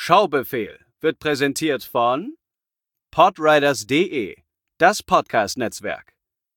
Schaubefehl wird präsentiert von podriders.de, das Podcast-Netzwerk.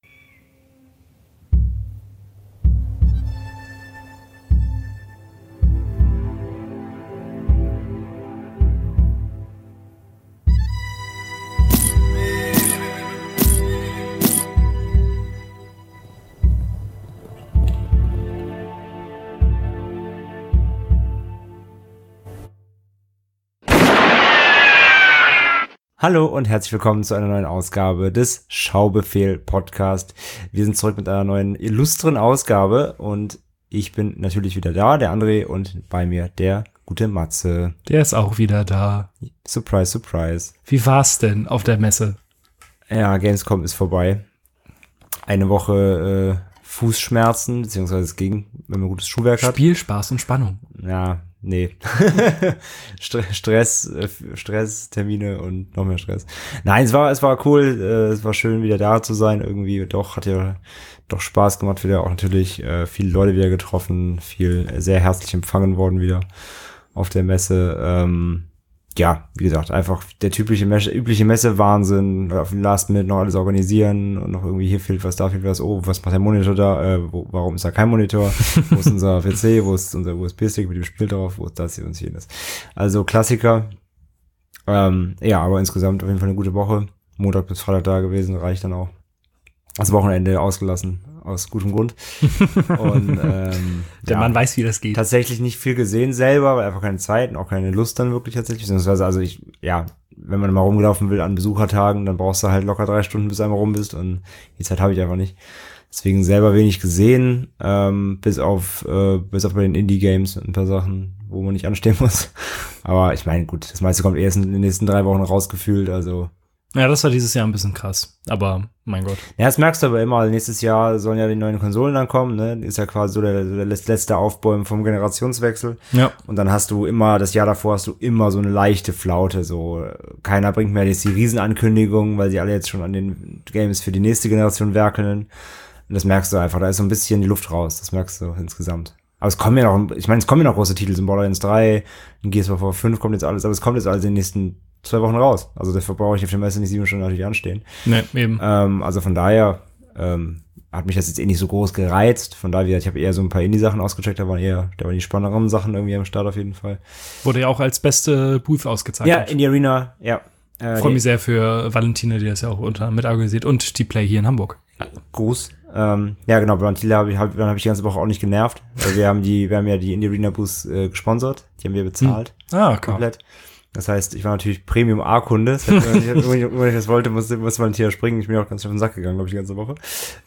Hallo und herzlich willkommen zu einer neuen Ausgabe des Schaubefehl-Podcast. Wir sind zurück mit einer neuen illustren Ausgabe und ich bin natürlich wieder da, der André, und bei mir der gute Matze. Der ist auch wieder da. Surprise, surprise. Wie war's denn auf der Messe? Ja, Gamescom ist vorbei. Eine Woche Fußschmerzen, beziehungsweise es ging, wenn man gutes Schuhwerk hat. Spiel, Spaß und Spannung. Ja, nee. Stress, Termine und noch mehr Stress. Nein, es war cool, es war schön, wieder da zu sein irgendwie. Doch, hat ja doch Spaß gemacht, wieder auch natürlich viele Leute wieder getroffen, sehr herzlich empfangen worden wieder auf der Messe. Ja, wie gesagt, einfach der übliche Messe-Wahnsinn, auf den Last Minute noch alles organisieren und noch irgendwie hier fehlt was, da fehlt was, oh, was macht der Monitor da, warum ist da kein Monitor, wo ist unser PC, wo ist unser USB-Stick mit dem Spiel drauf, wo ist das hier und jenes. Also Klassiker, ja, aber insgesamt auf jeden Fall eine gute Woche, Montag bis Freitag da gewesen, reicht dann auch. Das Wochenende ausgelassen, aus gutem Grund. Und der Mann weiß, wie das geht. Tatsächlich nicht viel gesehen selber, weil einfach keine Zeit und auch keine Lust dann wirklich tatsächlich. Beziehungsweise, also wenn man mal rumgelaufen will an Besuchertagen, dann brauchst du halt locker 3 Stunden, bis du einmal rum bist, und die Zeit habe ich einfach nicht. Deswegen selber wenig gesehen, bis auf bei den Indie-Games und ein paar Sachen, wo man nicht anstehen muss. Aber ich meine, gut, das meiste kommt erst in den nächsten 3 Wochen rausgefühlt, also. Ja, das war dieses Jahr ein bisschen krass, aber mein Gott. Ja, das merkst du aber immer, nächstes Jahr sollen ja die neuen Konsolen dann kommen, ne? Ist ja quasi so der letzte Aufbäumen vom Generationswechsel. Ja. Und dann hast du immer, das Jahr davor hast du immer so eine leichte Flaute, so keiner bringt mehr jetzt die Riesenankündigungen, weil sie alle jetzt schon an den Games für die nächste Generation werkeln. Und das merkst du einfach, da ist so ein bisschen die Luft raus, das merkst du insgesamt. Aber es kommen ja noch große Titel, so Borderlands 3, in Gears of War 5 kommt jetzt alles, aber es kommt jetzt alles in den nächsten 2 Wochen raus. Also dafür brauche ich auf der Messe nicht 7 Stunden natürlich anstehen. Ne, eben. Also von daher hat mich das jetzt nicht so groß gereizt. Von daher, ich habe eher so ein paar Indie-Sachen ausgecheckt, da waren die spannenderen Sachen irgendwie am Start auf jeden Fall. Wurde ja auch als beste Booth ausgezeichnet. Ja, Indie Arena, ja. Freue mich sehr für Valentina, die das ja auch mit organisiert, und die Play hier in Hamburg. Gruß. Ja, genau, bei Antilla habe ich die ganze Woche auch nicht genervt. Weil wir haben ja die Indie Arena Booth gesponsert. Die haben wir bezahlt. Komplett. Das heißt, ich war natürlich Premium-A-Kunde. Das heißt, wenn ich das wollte, musste man hier springen. Ich bin auch ganz schön auf den Sack gegangen, glaube ich, die ganze Woche.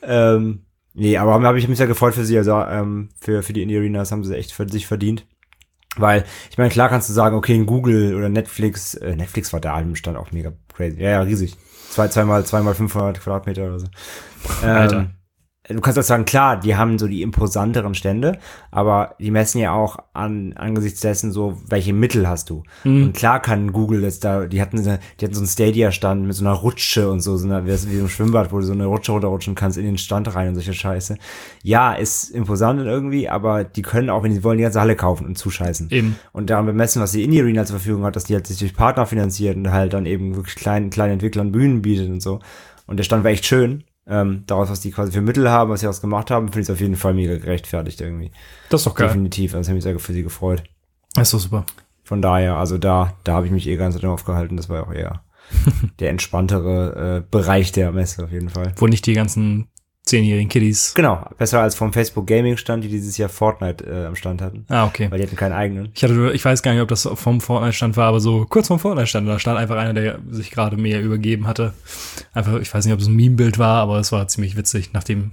Nee, aber habe ich mich sehr gefreut für sie. Also für die Indie Arena, das haben sie echt für sich verdient. Weil, ich meine, klar kannst du sagen, okay, in Google oder Netflix war da im Stand auch mega crazy. Ja, riesig. 2 mal 500 Quadratmeter oder so. Alter. Du kannst auch sagen, klar, die haben so die imposanteren Stände, aber die messen ja auch angesichts dessen so, welche Mittel hast du. Und klar kann Google die hatten so einen Stadia-Stand mit so einer Rutsche und so wie so ein Schwimmbad, wo du so eine Rutsche runterrutschen kannst in den Stand rein und solche Scheiße. Ja, ist imposant irgendwie, aber die können auch, wenn sie wollen, die ganze Halle kaufen und zuscheißen. Eben. Und daran bemessen, was die Indie Arena zur Verfügung hat, dass die halt sich durch Partner finanziert und halt dann eben wirklich kleinen Entwicklern Bühnen bietet und so. Und der Stand war echt schön. Daraus, was die quasi für Mittel haben, was sie daraus gemacht haben, finde ich es auf jeden Fall mega gerechtfertigt irgendwie. Das ist doch geil. Definitiv, also ich habe mich sehr für sie gefreut. Das ist doch super. Von daher, also da habe ich mich ganz aufgehalten, das war auch eher der entspanntere Bereich der Messe auf jeden Fall. Wo nicht die ganzen 10-jährigen Kiddies. Genau, besser als vom Facebook Gaming Stand, die dieses Jahr Fortnite am Stand hatten. Ah, okay. Weil die hatten keinen eigenen. Ich weiß gar nicht, ob das vom Fortnite Stand war, aber so kurz vom Fortnite Stand, da stand einfach einer, der sich gerade mehr übergeben hatte. Einfach, ich weiß nicht, ob es ein Meme-Bild war, aber es war ziemlich witzig, nach dem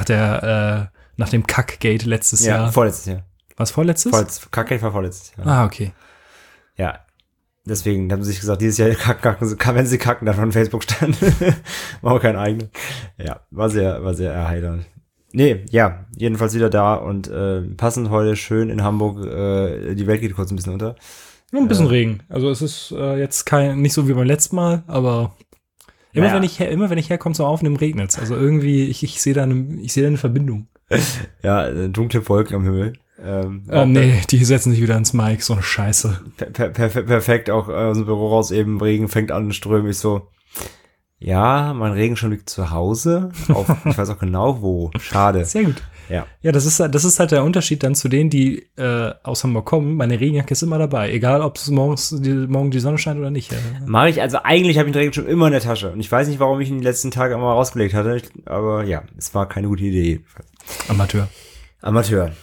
Kackgate letztes Jahr. Ja, vorletztes Jahr. Was, vorletztes? Kackgate war vorletztes Jahr. Ah, okay. Ja. Deswegen haben sie sich gesagt, dieses Jahr wenn sie kacken, dann von Facebook stand. War auch kein eigener. Ja, war sehr erheiternd. Nee, ja, jedenfalls wieder da und passend heute schön in Hamburg. Die Welt geht kurz ein bisschen unter. Nur ein bisschen Regen. Also es ist jetzt nicht so wie beim letzten Mal, aber immer wenn ich herkomme zum Aufnehmen, regnet es. Also irgendwie, ich sehe da eine Verbindung. Ja, dunkle Wolken am Himmel. Nee, die setzen sich wieder ins Mic, so eine Scheiße. Perfekt, auch aus dem Büro raus eben, Regen fängt an zu strömen, ich so, ja, mein Regenschirm liegt zu Hause, ich weiß auch genau wo, schade. Sehr gut. Ja. Ja, das ist halt der Unterschied dann zu denen, die aus Hamburg kommen. Meine Regenjacke ist immer dabei, egal ob es morgen die Sonne scheint oder nicht. Mache ich, also eigentlich habe ich den Regenschirm immer in der Tasche und ich weiß nicht, warum ich ihn die letzten Tage immer rausgelegt hatte, aber ja, es war keine gute Idee. Amateur.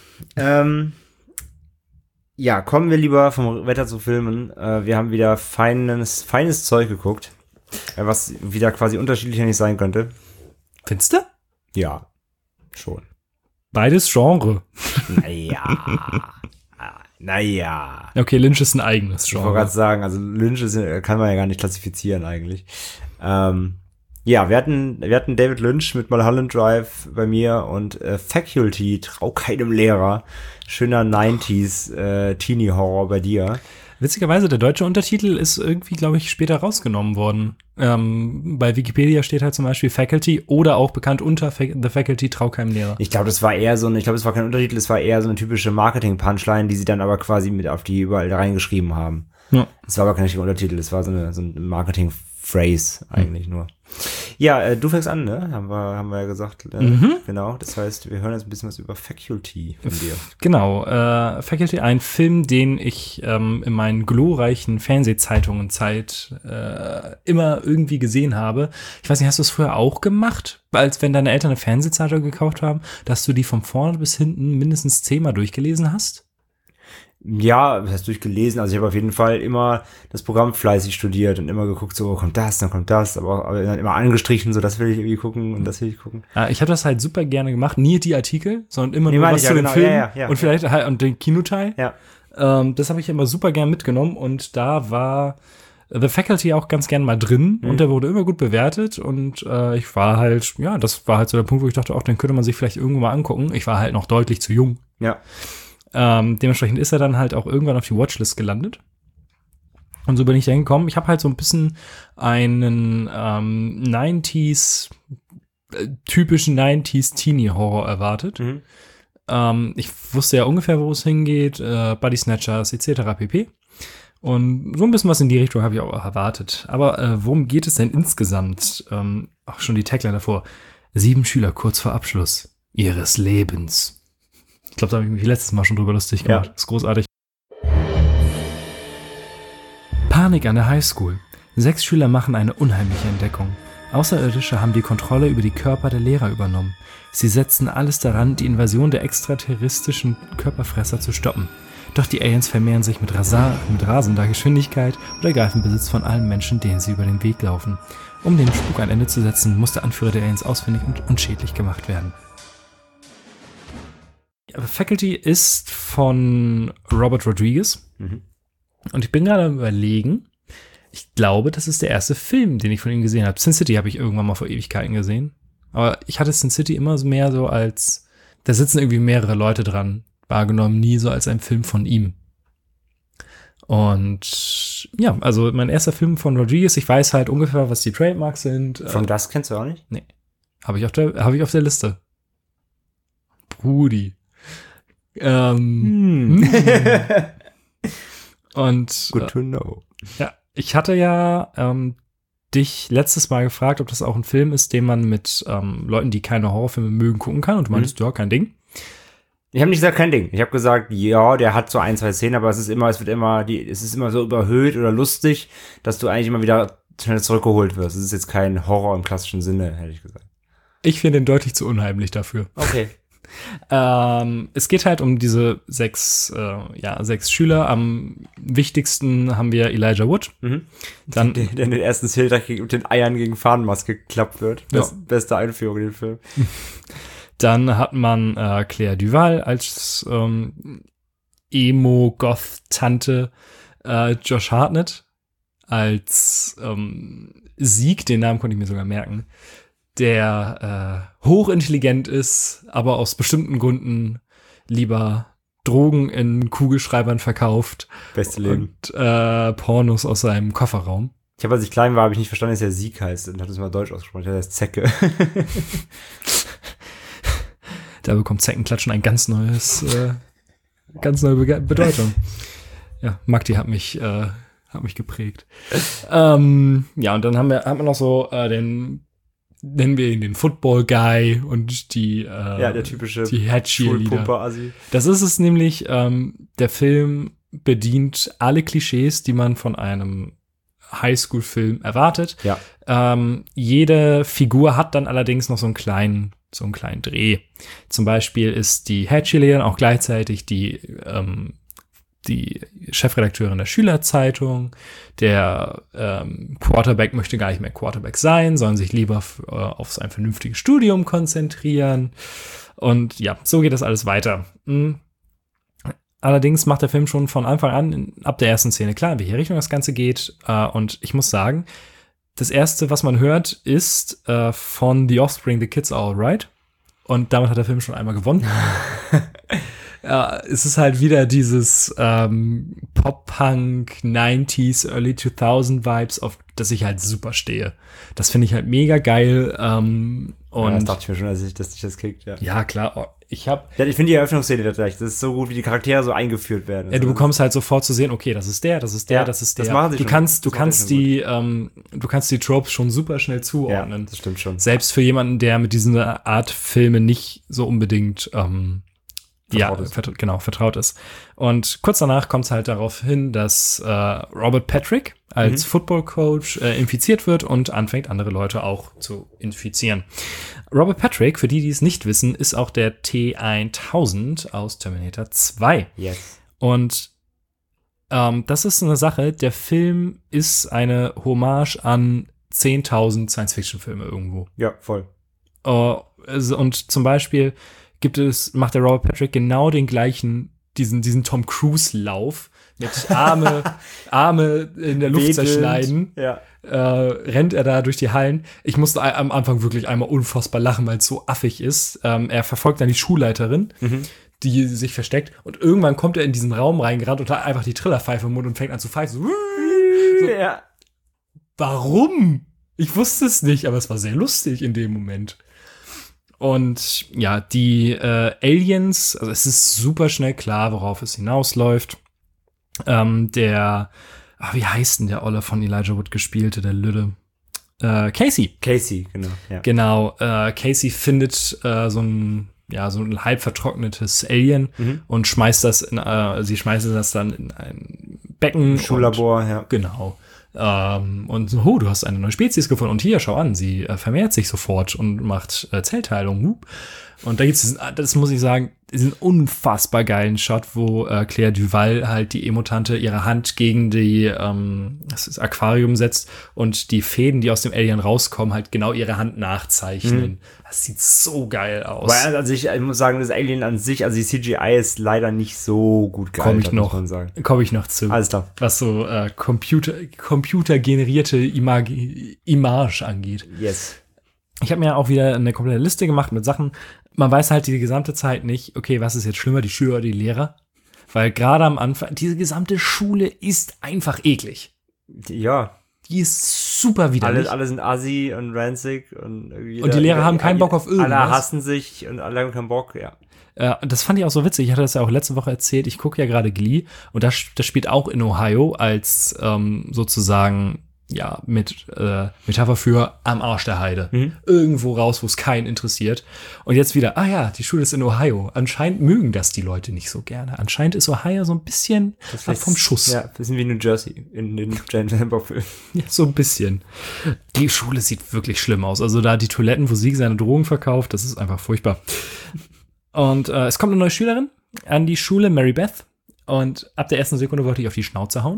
Ja, kommen wir lieber vom Wetter zu Filmen. Wir haben wieder feines Zeug geguckt, was wieder quasi unterschiedlicher nicht sein könnte. Findest du? Ja, schon. Beides Genre. Naja. Okay, Lynch ist ein eigenes Genre. Ich wollte gerade sagen, also Lynch kann man ja gar nicht klassifizieren eigentlich. Ja, wir hatten David Lynch mit Mulholland Drive bei mir und Faculty, Trau keinem Lehrer. Schöner 90s Teenie-Horror bei dir. Witzigerweise, der deutsche Untertitel ist irgendwie, glaube ich, später rausgenommen worden. Bei Wikipedia steht halt zum Beispiel Faculty oder auch bekannt unter The Faculty, Trau keinem Lehrer. Ich glaube, es war kein Untertitel, es war eher so eine typische Marketing-Punchline, die sie dann aber quasi mit auf die überall reingeschrieben haben. Ja. Es war aber kein richtiger Untertitel, es war so ein Marketing-Phrase eigentlich nur. Ja, du fängst an, ne? Haben wir ja gesagt. Genau, das heißt, wir hören jetzt ein bisschen was über Faculty von dir. Genau, Faculty, ein Film, den ich in meinen glorreichen Fernsehzeitungen-Zeit immer irgendwie gesehen habe. Ich weiß nicht, hast du es früher auch gemacht? Als wenn deine Eltern eine Fernsehzeitung gekauft haben, dass du die von vorne bis hinten mindestens 10-mal durchgelesen hast? Ja, das hast durchgelesen. Also ich habe auf jeden Fall immer das Programm fleißig studiert und immer geguckt, so kommt das, dann kommt das, aber dann immer angestrichen, so das will ich irgendwie gucken und das will ich gucken. Ja, ich habe das halt super gerne gemacht, nie die Artikel, sondern immer nur was zu dem Film und vielleicht halt und den Kinoteil. Ja. Das habe ich immer super gern mitgenommen und da war The Faculty auch ganz gern mal drin und der wurde immer gut bewertet und ich war halt, ja, das war halt so der Punkt, wo ich dachte, auch den könnte man sich vielleicht irgendwo mal angucken. Ich war halt noch deutlich zu jung. Ja. Dementsprechend ist er dann halt auch irgendwann auf die Watchlist gelandet. Und so bin ich da hingekommen. Ich habe halt so ein bisschen einen 90s, typischen 90s Teenie-Horror erwartet. Ich wusste ja ungefähr, wo es hingeht, Body Snatchers etc. pp. Und so ein bisschen was in die Richtung habe ich auch erwartet. Aber worum geht es denn insgesamt? Auch schon die Tagline davor. 7 Schüler kurz vor Abschluss ihres Lebens. Ich glaube, da habe ich mich letztes Mal schon drüber lustig gemacht. Ja. Das ist großartig. Panik an der Highschool. 6 Schüler machen eine unheimliche Entdeckung. Außerirdische haben die Kontrolle über die Körper der Lehrer übernommen. Sie setzen alles daran, die Invasion der extraterrestrischen Körperfresser zu stoppen. Doch die Aliens vermehren sich mit rasender Geschwindigkeit und ergreifen Besitz von allen Menschen, denen sie über den Weg laufen. Um dem Spuk ein Ende zu setzen, muss der Anführer der Aliens ausfindig und unschädlich gemacht werden. Faculty ist von Robert Rodriguez. Und ich bin gerade am Überlegen, ich glaube, das ist der erste Film, den ich von ihm gesehen habe. Sin City habe ich irgendwann mal vor Ewigkeiten gesehen. Aber ich hatte Sin City immer mehr so als, da sitzen irgendwie mehrere Leute dran, wahrgenommen, nie so als ein Film von ihm. Und ja, also mein erster Film von Rodriguez, ich weiß halt ungefähr, was die Trademarks sind. From Dusk kennst du auch nicht? Nee. Habe ich auf der Liste. Brudi. Und Good to know. Ja, ich hatte ja dich letztes Mal gefragt, ob das auch ein Film ist, den man mit Leuten, die keine Horrorfilme mögen, gucken kann. Und du meinst, ja, kein Ding. Ich habe nicht gesagt, kein Ding. Ich habe gesagt, ja, der hat so 1, 2 Szenen, aber es ist immer so überhöht oder lustig, dass du eigentlich immer wieder schnell zurückgeholt wirst. Es ist jetzt kein Horror im klassischen Sinne, hätte ich gesagt. Ich finde ihn deutlich zu unheimlich dafür. Okay. Es geht halt um diese 6 Schüler. Am wichtigsten haben wir Elijah Wood. Dann, der in den ersten Szenen mit den Eiern gegen Fahnenmaske geklappt wird. Beste Einführung in den Film. Dann hat man Claire Duval als Emo-Goth-Tante, Josh Hartnett als Sieg, den Namen konnte ich mir sogar merken, der hochintelligent ist, aber aus bestimmten Gründen lieber Drogen in Kugelschreibern verkauft. Beste Leben. Und Pornos aus seinem Kofferraum. Ich habe, als ich klein war, habe ich nicht verstanden, dass er Sieg heißt und habe das mal deutsch ausgesprochen. Der heißt Zecke. Da bekommt Zeckenklatschen ein ganz neues ganz neue Bedeutung. Ja, Magdi hat mich geprägt. Ja, und dann haben wir noch so nennen wir ihn den Football Guy und der typische die Head-Cheerleader. Assi. Das ist es nämlich, der Film bedient alle Klischees, die man von einem Highschool-Film erwartet. Ja. Jede Figur hat dann allerdings noch so einen kleinen Dreh. Zum Beispiel ist die Head-Cheerleaderin auch gleichzeitig die Chefredakteurin der Schülerzeitung. Der Quarterback möchte gar nicht mehr Quarterback sein, sondern sich lieber auf sein vernünftiges Studium konzentrieren. Und ja, so geht das alles weiter. Allerdings macht der Film schon von Anfang an, ab der ersten Szene klar, in welche Richtung das Ganze geht. Und ich muss sagen, das Erste, was man hört, ist von The Offspring, The Kids Are Alright. Und damit hat der Film schon einmal gewonnen. Ja, es ist halt wieder dieses Pop-Punk 90s, Early 2000 Vibes, auf das ich halt super stehe. Das finde ich halt mega geil. Und das dachte ich mir schon, dass ich das kickt, ja. Ja, klar. Ich finde die Eröffnungsszene tatsächlich, das ist so gut, wie die Charaktere so eingeführt werden. Ja, du bekommst halt sofort zu sehen, okay, das ist der, das ist der, ja, das ist der. Das machen sie du kannst die Tropes schon super schnell zuordnen. Ja, das stimmt schon. Selbst für jemanden, der mit dieser Art Filme nicht so unbedingt vertraut ist. Und kurz danach kommt es halt darauf hin, dass Robert Patrick als Football-Coach infiziert wird und anfängt, andere Leute auch zu infizieren. Robert Patrick, für die es nicht wissen, ist auch der T-1000 aus Terminator 2. Yes. Und das ist eine Sache, der Film ist eine Hommage an 10.000 Science-Fiction-Filme irgendwo. Ja, voll. Und zum Beispiel macht der Robert Patrick genau den gleichen, diesen Tom Cruise-Lauf mit Arme in der Luft zerschneiden. Ja. Rennt er da durch die Hallen. Ich musste am Anfang wirklich einmal unfassbar lachen, weil es so affig ist. Er verfolgt dann die Schulleiterin, die sich versteckt. Und irgendwann kommt er in diesen Raum reingerannt und hat einfach die Trillerpfeife im Mund und fängt an zu pfeifen. So, ja. Warum? Ich wusste es nicht, aber es war sehr lustig in dem Moment. Und ja, die Aliens, also es ist super schnell klar, worauf es hinausläuft. Wie heißt denn der Olle von Elijah Wood gespielte, der Lüde? Casey. Casey, genau. Ja. Genau, Casey findet so ein halb vertrocknetes Alien und schmeißt das sie schmeißen das dann in ein Becken. Schullabor, ja. Genau. Und so, du hast eine neue Spezies gefunden und hier, schau an, sie vermehrt sich sofort und macht Zellteilung. Und da gibt's das muss ich sagen, diesen unfassbar geilen Shot, wo Claire Duval halt die E-Mutante ihre Hand gegen das Aquarium setzt und die Fäden, die aus dem Alien rauskommen, halt genau ihre Hand nachzeichnen. Das sieht so geil aus. Weil ich muss sagen, das Alien an sich, also die CGI ist leider nicht so gut gealtert, muss man sagen. Komme ich noch zu. Alles klar. Was so computergenerierte Image angeht. Yes. Ich habe mir auch wieder eine komplette Liste gemacht mit Sachen. Man weiß halt die gesamte Zeit nicht, okay, was ist jetzt schlimmer, die Schüler oder die Lehrer? Weil gerade am Anfang, diese gesamte Schule ist einfach eklig. Ja. Die ist super widerlich. Alle sind assi und ranzig und die Lehrer haben keinen Bock auf irgendwas. Alle hassen sich und alle haben keinen Bock, ja. Das fand ich auch so witzig. Ich hatte das ja auch letzte Woche erzählt. Ich gucke ja gerade Glee und das spielt auch in Ohio als sozusagen ja, mit Metapher für am Arsch der Heide. Irgendwo raus, wo es keinen interessiert. Und jetzt wieder, die Schule ist in Ohio. Anscheinend mögen das die Leute nicht so gerne. Anscheinend ist Ohio so ein bisschen ab vom Schuss. Ja, ein bisschen wie New Jersey in den James Hamburg-Filmen. Ja, so ein bisschen. Die Schule sieht wirklich schlimm aus. Also da die Toiletten, wo Sieg seine Drogen verkauft, das ist einfach furchtbar. Und es kommt eine neue Schülerin an die Schule, Mary Beth. Und ab der ersten Sekunde wollte ich auf die Schnauze hauen.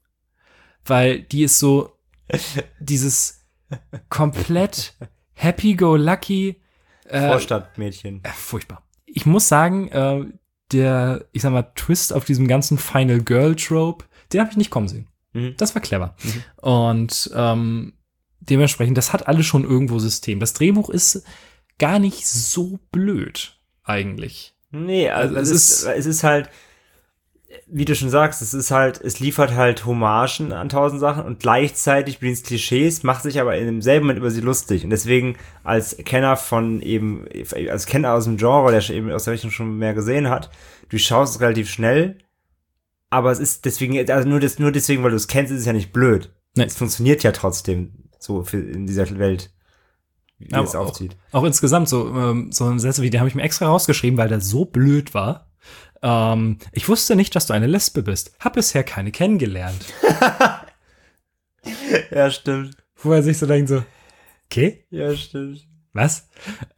Weil die ist so dieses komplett happy-go-lucky Vorstadtmädchen. Furchtbar. Ich muss sagen, ich sag mal, Twist auf diesem ganzen Final Girl-Trope, den habe ich nicht kommen sehen. Das war clever. Und dementsprechend, das hat alles schon irgendwo System. Das Drehbuch ist gar nicht so blöd, eigentlich. Nee, also es ist halt wie du schon sagst, es liefert halt Hommagen an 1000 Sachen und gleichzeitig bedient es Klischees, macht sich aber in demselben Moment über sie lustig. Und deswegen als Kenner aus dem Genre, der eben aus der Richtung schon mehr gesehen hat, du schaust es relativ schnell, aber es ist deswegen, also nur deswegen, weil du es kennst, ist es ja nicht blöd. Nee. Es funktioniert ja trotzdem so in dieser Welt, wie es aufzieht. Auch insgesamt so Sätze wie, die habe ich mir extra rausgeschrieben, weil der so blöd war. Ich wusste nicht, dass du eine Lesbe bist. Hab bisher keine kennengelernt. Ja, stimmt. Wo er sich so denkt so, okay? Ja, stimmt. Was?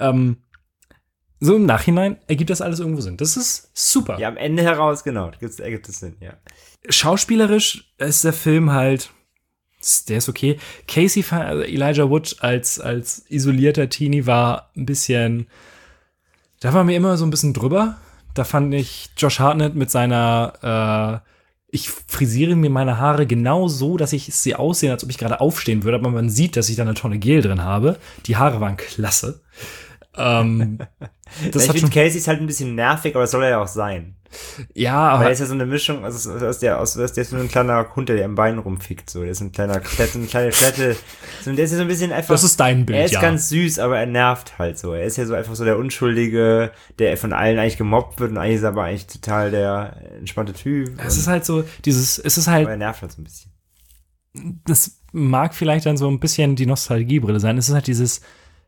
So im Nachhinein ergibt das alles irgendwo Sinn. Das ist super. Ja, am Ende heraus, genau, ergibt es Sinn, ja. Schauspielerisch ist der Film halt, der ist okay. Elijah Wood als isolierter Teenie war ein bisschen, da war mir immer so ein bisschen drüber. Da fand ich Josh Hartnett mit seiner ich frisiere mir meine Haare genau so, dass sie aussehen, als ob ich gerade aufstehen würde, aber man sieht, dass ich da eine Tonne Gel drin habe. Die Haare waren klasse. Ich finde, Casey ist halt ein bisschen nervig, aber das soll er ja auch sein. Ja, aber weil er ist ja so eine Mischung, also der ist so ein kleiner Hund, der im Bein rumfickt, so. Der ist ein kleine Klette. So, der ist ja so ein bisschen einfach. Das ist dein Bild, er ist ganz süß, aber er nervt halt so. Er ist ja so einfach so der Unschuldige, der von allen eigentlich gemobbt wird und eigentlich ist er aber eigentlich total der entspannte Typ. Es ist halt so, aber er nervt halt so ein bisschen. Das mag vielleicht dann so ein bisschen die Nostalgiebrille sein. Es ist halt dieses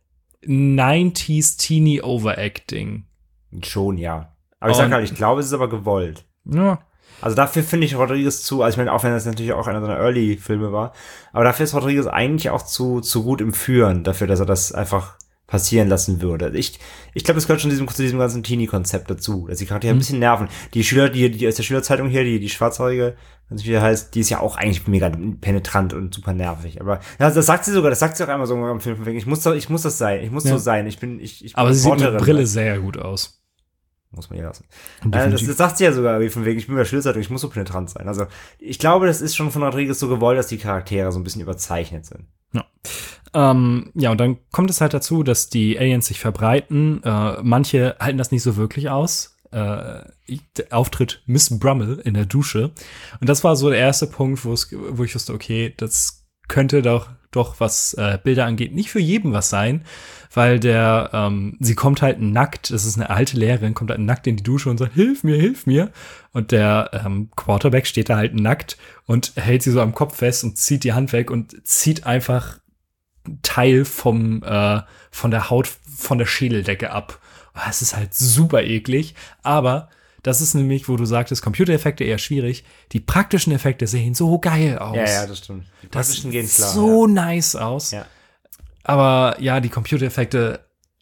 90s Teenie Overacting. Schon, ja. Aber ich sag halt, ich glaube, es ist aber gewollt. Ja. Also dafür finde ich Rodriguez also ich meine, auch wenn das natürlich auch einer seiner Early-Filme war, aber dafür ist Rodriguez eigentlich auch zu gut im Führen, dafür, dass er das einfach passieren lassen würde. Ich glaube, das gehört schon zu diesem ganzen Teenie-Konzept dazu, dass die Charaktere ein bisschen nerven. Die Schüler, die aus der Schülerzeitung hier, die Schwarzhaarige, wie der heißt, die ist ja auch eigentlich mega penetrant und super nervig. Aber das sagt sie auch einmal so im Film, ich muss das sein, ich muss so sein, aber sie sieht mit Brille sehr gut aus. Muss man ja lassen. Das sagt sie ja sogar, wie von wegen, ich bin bei Schulzeitung, ich muss so penetrant sein. Also, ich glaube, das ist schon von Rodriguez so gewollt, dass die Charaktere so ein bisschen überzeichnet sind. Ja. Ja, und dann kommt es halt dazu, dass die Aliens sich verbreiten. Manche halten das nicht so wirklich aus. Auftritt Miss Brummel in der Dusche. Und das war so der erste Punkt, wo ich wusste, okay, das könnte doch was Bilder angeht, nicht für jeden was sein, weil sie kommt halt nackt, das ist eine alte Lehrerin, kommt halt nackt in die Dusche und sagt, hilf mir. Und der Quarterback steht da halt nackt und hält sie so am Kopf fest und zieht die Hand weg und zieht einfach Teil von der Haut von der Schädeldecke ab. Es ist halt super eklig, aber das ist nämlich, wo du sagtest, Computereffekte eher schwierig. Die praktischen Effekte sehen so geil aus. Ja, das stimmt. Die praktischen gehen klar. So nice aus. Ja. Aber ja, die Computereffekte,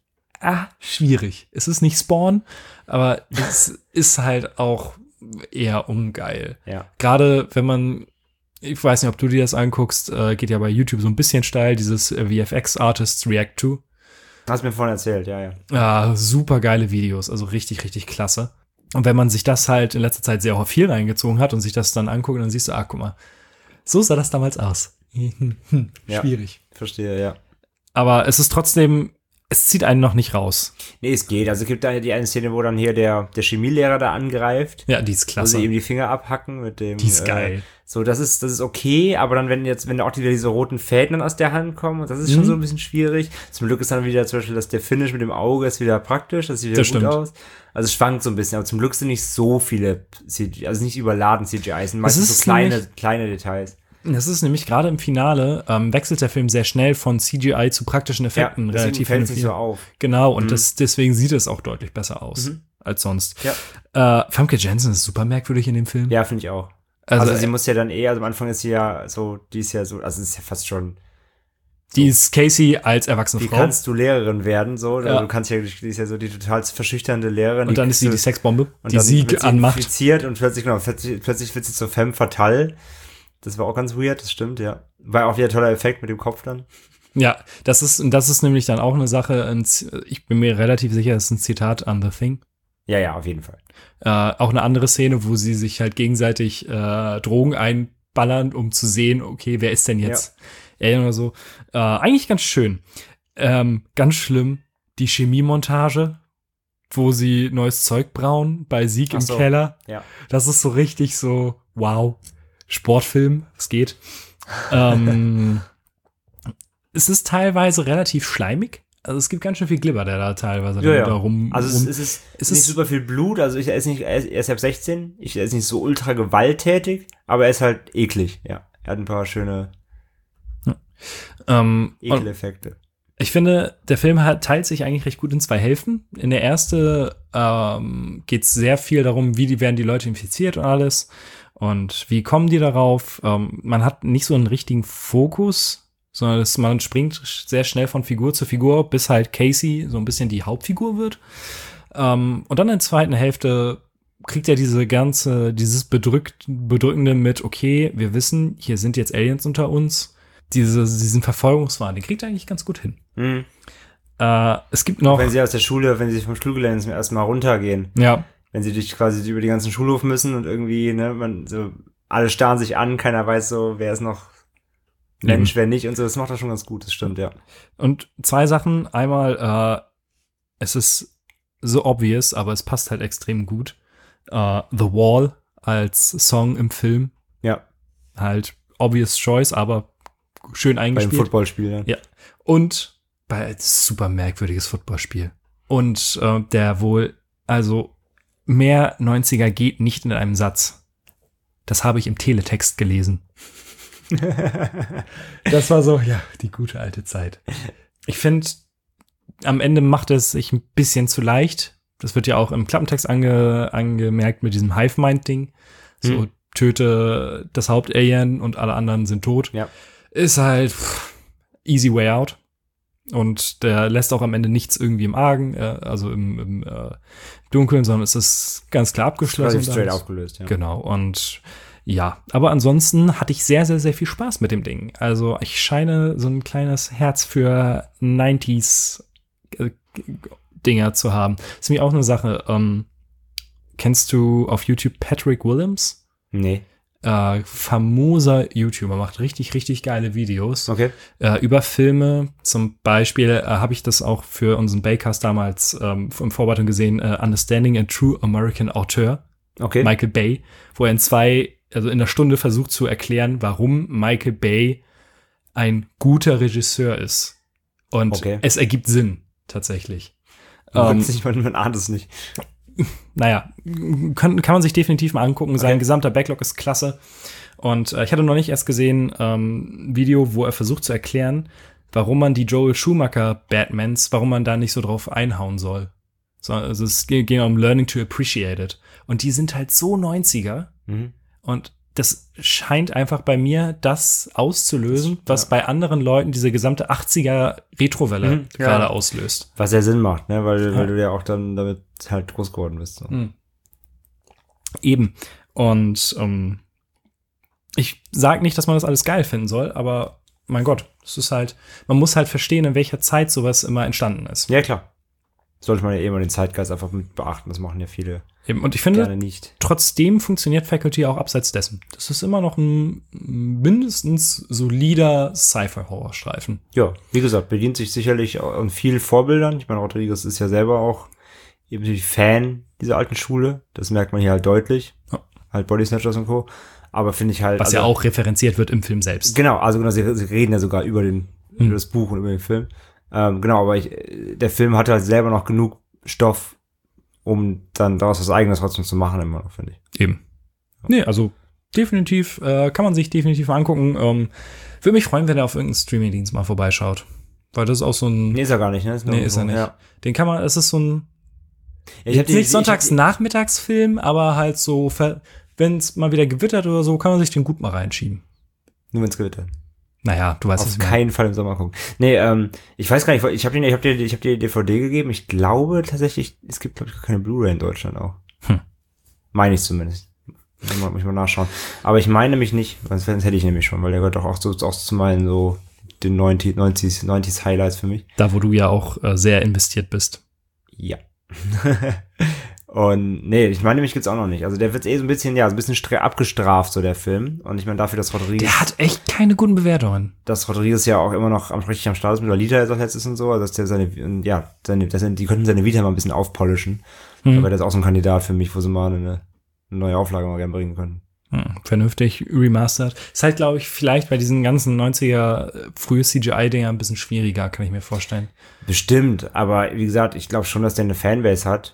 schwierig. Es ist nicht Spawn, aber es ist halt auch eher ungeil. Ja. Gerade wenn ich weiß nicht, ob du dir das anguckst, geht ja bei YouTube so ein bisschen steil, dieses VFX Artists React to. Hast mir vorhin erzählt, ja. Super geile Videos, also richtig, richtig klasse. Und wenn man sich das halt in letzter Zeit sehr viel reingezogen hat und sich das dann anguckt, dann siehst du, guck mal, so sah das damals aus. Schwierig. Ja, verstehe, ja. Aber es ist trotzdem, es zieht einen noch nicht raus. Nee, es geht. Also es gibt da die eine Szene, wo dann hier der Chemielehrer da angreift. Ja, die ist klasse. Wo sie ihm die Finger abhacken mit dem. Die ist geil. So, das ist okay, aber dann, wenn da auch wieder diese roten Fäden dann aus der Hand kommen, das ist schon so ein bisschen schwierig. Zum Glück ist dann wieder zum Beispiel, dass der Finish mit dem Auge ist wieder praktisch, das sieht wieder gut aus. Also es schwankt so ein bisschen, aber zum Glück sind nicht so viele CGI, also nicht überladen CGIs, sind meistens so kleine Details. Das ist nämlich gerade im Finale, wechselt der Film sehr schnell von CGI zu praktischen Effekten. Ja, relativ fällt es nicht so auf. Genau, und deswegen sieht es auch deutlich besser aus als sonst. Ja. Famke Janssen ist super merkwürdig in dem Film. Ja, finde ich auch. Also sie muss ja dann also am Anfang ist sie ja so, die ist ja so, also es ist ja fast schon. Die ist Casey als erwachsene Frau. Wie kannst du Lehrerin werden, so? Ja. Du kannst ja, die ist ja so die total verschüchternde Lehrerin. Und dann ist sie die Sexbombe, die sie anmacht. Und plötzlich wird sie zur femme fatale. Das war auch ganz weird, das stimmt, ja. War auch wieder ein toller Effekt mit dem Kopf dann. Ja, das ist nämlich dann auch eine Sache, ich bin mir relativ sicher, das ist ein Zitat an The Thing. Ja, auf jeden Fall. Auch eine andere Szene, wo sie sich halt gegenseitig Drogen einballern, um zu sehen, okay, wer ist denn jetzt oder so. Eigentlich ganz schön. Ganz schlimm, die Chemiemontage. wo sie neues Zeug brauen bei Sieg im Keller. Ja. Das ist so richtig so, wow, Sportfilm, es geht. Es ist teilweise relativ schleimig. Also es gibt ganz schön viel Glibber, der da teilweise da rum. Also es ist nicht super viel Blut. Also er ist ab 16. Er ist nicht so ultra gewalttätig, aber er ist halt eklig. Ja, er hat ein paar schöne Ekeleffekte. Ich finde, der Film teilt sich eigentlich recht gut in 2 Hälften. In der ersten geht es sehr viel darum, werden die Leute infiziert und alles. Und wie kommen die darauf? Man hat nicht so einen richtigen Fokus, sondern man springt sehr schnell von Figur zu Figur, bis halt Casey so ein bisschen die Hauptfigur wird. Und dann in der zweiten Hälfte kriegt er dieses Bedrückende mit, okay, wir wissen, hier sind jetzt Aliens unter uns. Diesen Verfolgungswahn, den kriegt er eigentlich ganz gut hin. Mhm. Es gibt noch. Wenn sie vom Schulgelände zum ersten Mal runtergehen. Ja. Wenn sie quasi über die ganzen Schulhof müssen und irgendwie, ne, alle starren sich an, keiner weiß so, wer ist noch Mensch, wer nicht und so. Das macht er schon ganz gut, das stimmt, ja. Und 2 Sachen. Einmal, es ist so obvious, aber es passt halt extrem gut. The Wall als Song im Film. Ja. Halt obvious choice, aber schön eingespielt. Beim Footballspiel, ja. Ja. Und bei super merkwürdiges Footballspiel. Und der wohl, also mehr 90er geht nicht in einem Satz. Das habe ich im Teletext gelesen. Das war so, ja, die gute alte Zeit. Ich finde, am Ende macht es sich ein bisschen zu leicht. Das wird ja auch im Klappentext angemerkt mit diesem Hive-Mind-Ding. So, töte das Hauptalien und alle anderen sind tot. Ja. Ist halt easy way out. Und der lässt auch am Ende nichts irgendwie im Argen, also im Dunkeln, sondern es ist ganz klar abgeschlossen. Quasi straight aufgelöst, ja. Genau, und ja, aber ansonsten hatte ich sehr, sehr, sehr viel Spaß mit dem Ding. Also ich scheine so ein kleines Herz für 90s Dinger zu haben. Das ist nämlich auch eine Sache. Kennst du auf YouTube Patrick Willems? Nee. Famoser YouTuber, macht richtig, richtig geile Videos. Okay. Über Filme. Zum Beispiel habe ich das auch für unseren Baycast damals im Vorbereitung gesehen, Understanding a True American Auteur. Okay. Michael Bay, wo er in einer Stunde versucht zu erklären, warum Michael Bay ein guter Regisseur ist. Und es ergibt Sinn, tatsächlich. Man ahnt es nicht. Naja, kann man sich definitiv mal angucken. Sein gesamter Backlog ist klasse. Und ich hatte noch nicht erst gesehen, ein Video, wo er versucht zu erklären, warum man die Joel Schumacher Batmans, warum man da nicht so drauf einhauen soll. So, also es ging um Learning to Appreciate It. Und die sind halt so 90er. Mhm. Und das scheint einfach bei mir das auszulösen, was bei anderen Leuten diese gesamte 80er Retrowelle gerade auslöst. Was ja Sinn macht, ne? Weil du ja auch dann damit halt groß geworden bist. So. Eben. Und ich sage nicht, dass man das alles geil finden soll, aber mein Gott, es ist halt, man muss halt verstehen, in welcher Zeit sowas immer entstanden ist. Ja, klar. Sollte man ja immer den Zeitgeist einfach mit beachten. Das machen ja viele. Eben. Und ich finde, gerne nicht. Trotzdem funktioniert Faculty auch abseits dessen. Das ist immer noch ein mindestens solider Sci-Fi-Horrorstreifen. Ja, wie gesagt, bedient sich sicherlich an vielen Vorbildern. Ich meine, Rodriguez ist ja selber auch eben Fan dieser alten Schule. Das merkt man hier halt deutlich. Ja. Halt Body Snatchers und Co. Aber finde ich halt. Was ja auch referenziert wird im Film selbst. Genau, also sie reden ja sogar über das Buch und über den Film. Genau, aber der Film hatte halt selber noch genug Stoff, um dann daraus was Eigenes trotzdem zu machen, immer noch, finde ich. Eben. Nee, also definitiv, kann man sich definitiv mal angucken. Würde mich freuen, wenn er auf irgendeinen Streaming-Dienst mal vorbeischaut. Weil das ist auch so ein. Nee, ist er gar nicht, ne? Ist er nicht. Ja. Den kann man, es ist so ein. Ja, nicht Sonntags-Nachmittagsfilm, aber halt so, wenn es mal wieder gewittert oder so, kann man sich den gut mal reinschieben. Nur wenn es gewittert. Naja, du weißt es. Auf keinen Fall im Sommer gucken. Nee, ich weiß gar nicht, ich hab dir die DVD gegeben. Ich glaube tatsächlich, es gibt, glaube ich, keine Blu-ray in Deutschland auch. Meine ich zumindest. Muss ich mal nachschauen. Aber ich meine nämlich nicht, sonst hätte ich nämlich schon, weil der gehört doch auch zu meinen so den 90s Highlights für mich. Da, wo du ja auch sehr investiert bist. Ja. Und nee, ich meine, mich gibt's auch noch nicht. Also der wird so ein bisschen abgestraft, so der Film. Und ich meine, dafür, dass Rodriguez... Der hat echt keine guten Bewertungen. Dass Rodriguez ja auch immer noch richtig am Start ist mit Lolita jetzt auch letztes und so. Also dass der die könnten seine Vita mal ein bisschen aufpolischen. Aber der ist auch so ein Kandidat für mich, wo sie mal eine neue Auflage mal gerne bringen können. Vernünftig remastered. Ist halt, glaube ich, vielleicht bei diesen ganzen 90er frühe CGI-Dinger ein bisschen schwieriger, kann ich mir vorstellen. Bestimmt, aber wie gesagt, ich glaube schon, dass der eine Fanbase hat.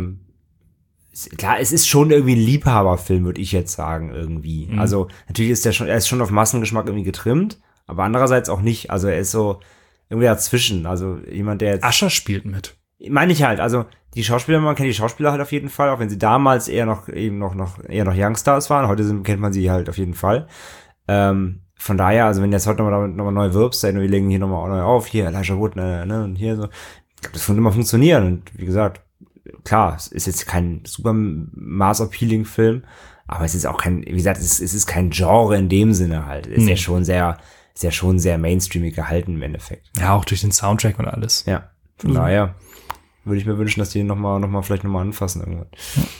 Klar, es ist schon irgendwie ein Liebhaberfilm, würde ich jetzt sagen, irgendwie. Also natürlich ist er ist schon auf Massengeschmack irgendwie getrimmt, aber andererseits auch nicht. Also er ist so irgendwie dazwischen. Also jemand, der jetzt... Ascher spielt mit. Meine ich halt, also die Schauspieler, man kennt die Schauspieler halt auf jeden Fall, auch wenn sie damals eher noch Youngstars waren. Heute kennt man sie halt auf jeden Fall. Von daher, also wenn du jetzt heute nochmal neu wirbst, wir legen hier nochmal neu auf, hier Elijah Wood, und hier so. Ich glaube, das wird immer funktionieren. Und wie gesagt, klar, es ist jetzt kein super Mass-Appealing-Film, aber es ist auch kein, wie gesagt, es ist kein Genre in dem Sinne halt. Es ist ja schon sehr mainstreamig gehalten im Endeffekt. Ja, auch durch den Soundtrack und alles. Ja, von daher würde ich mir wünschen, dass die ihn vielleicht nochmal anfassen irgendwann.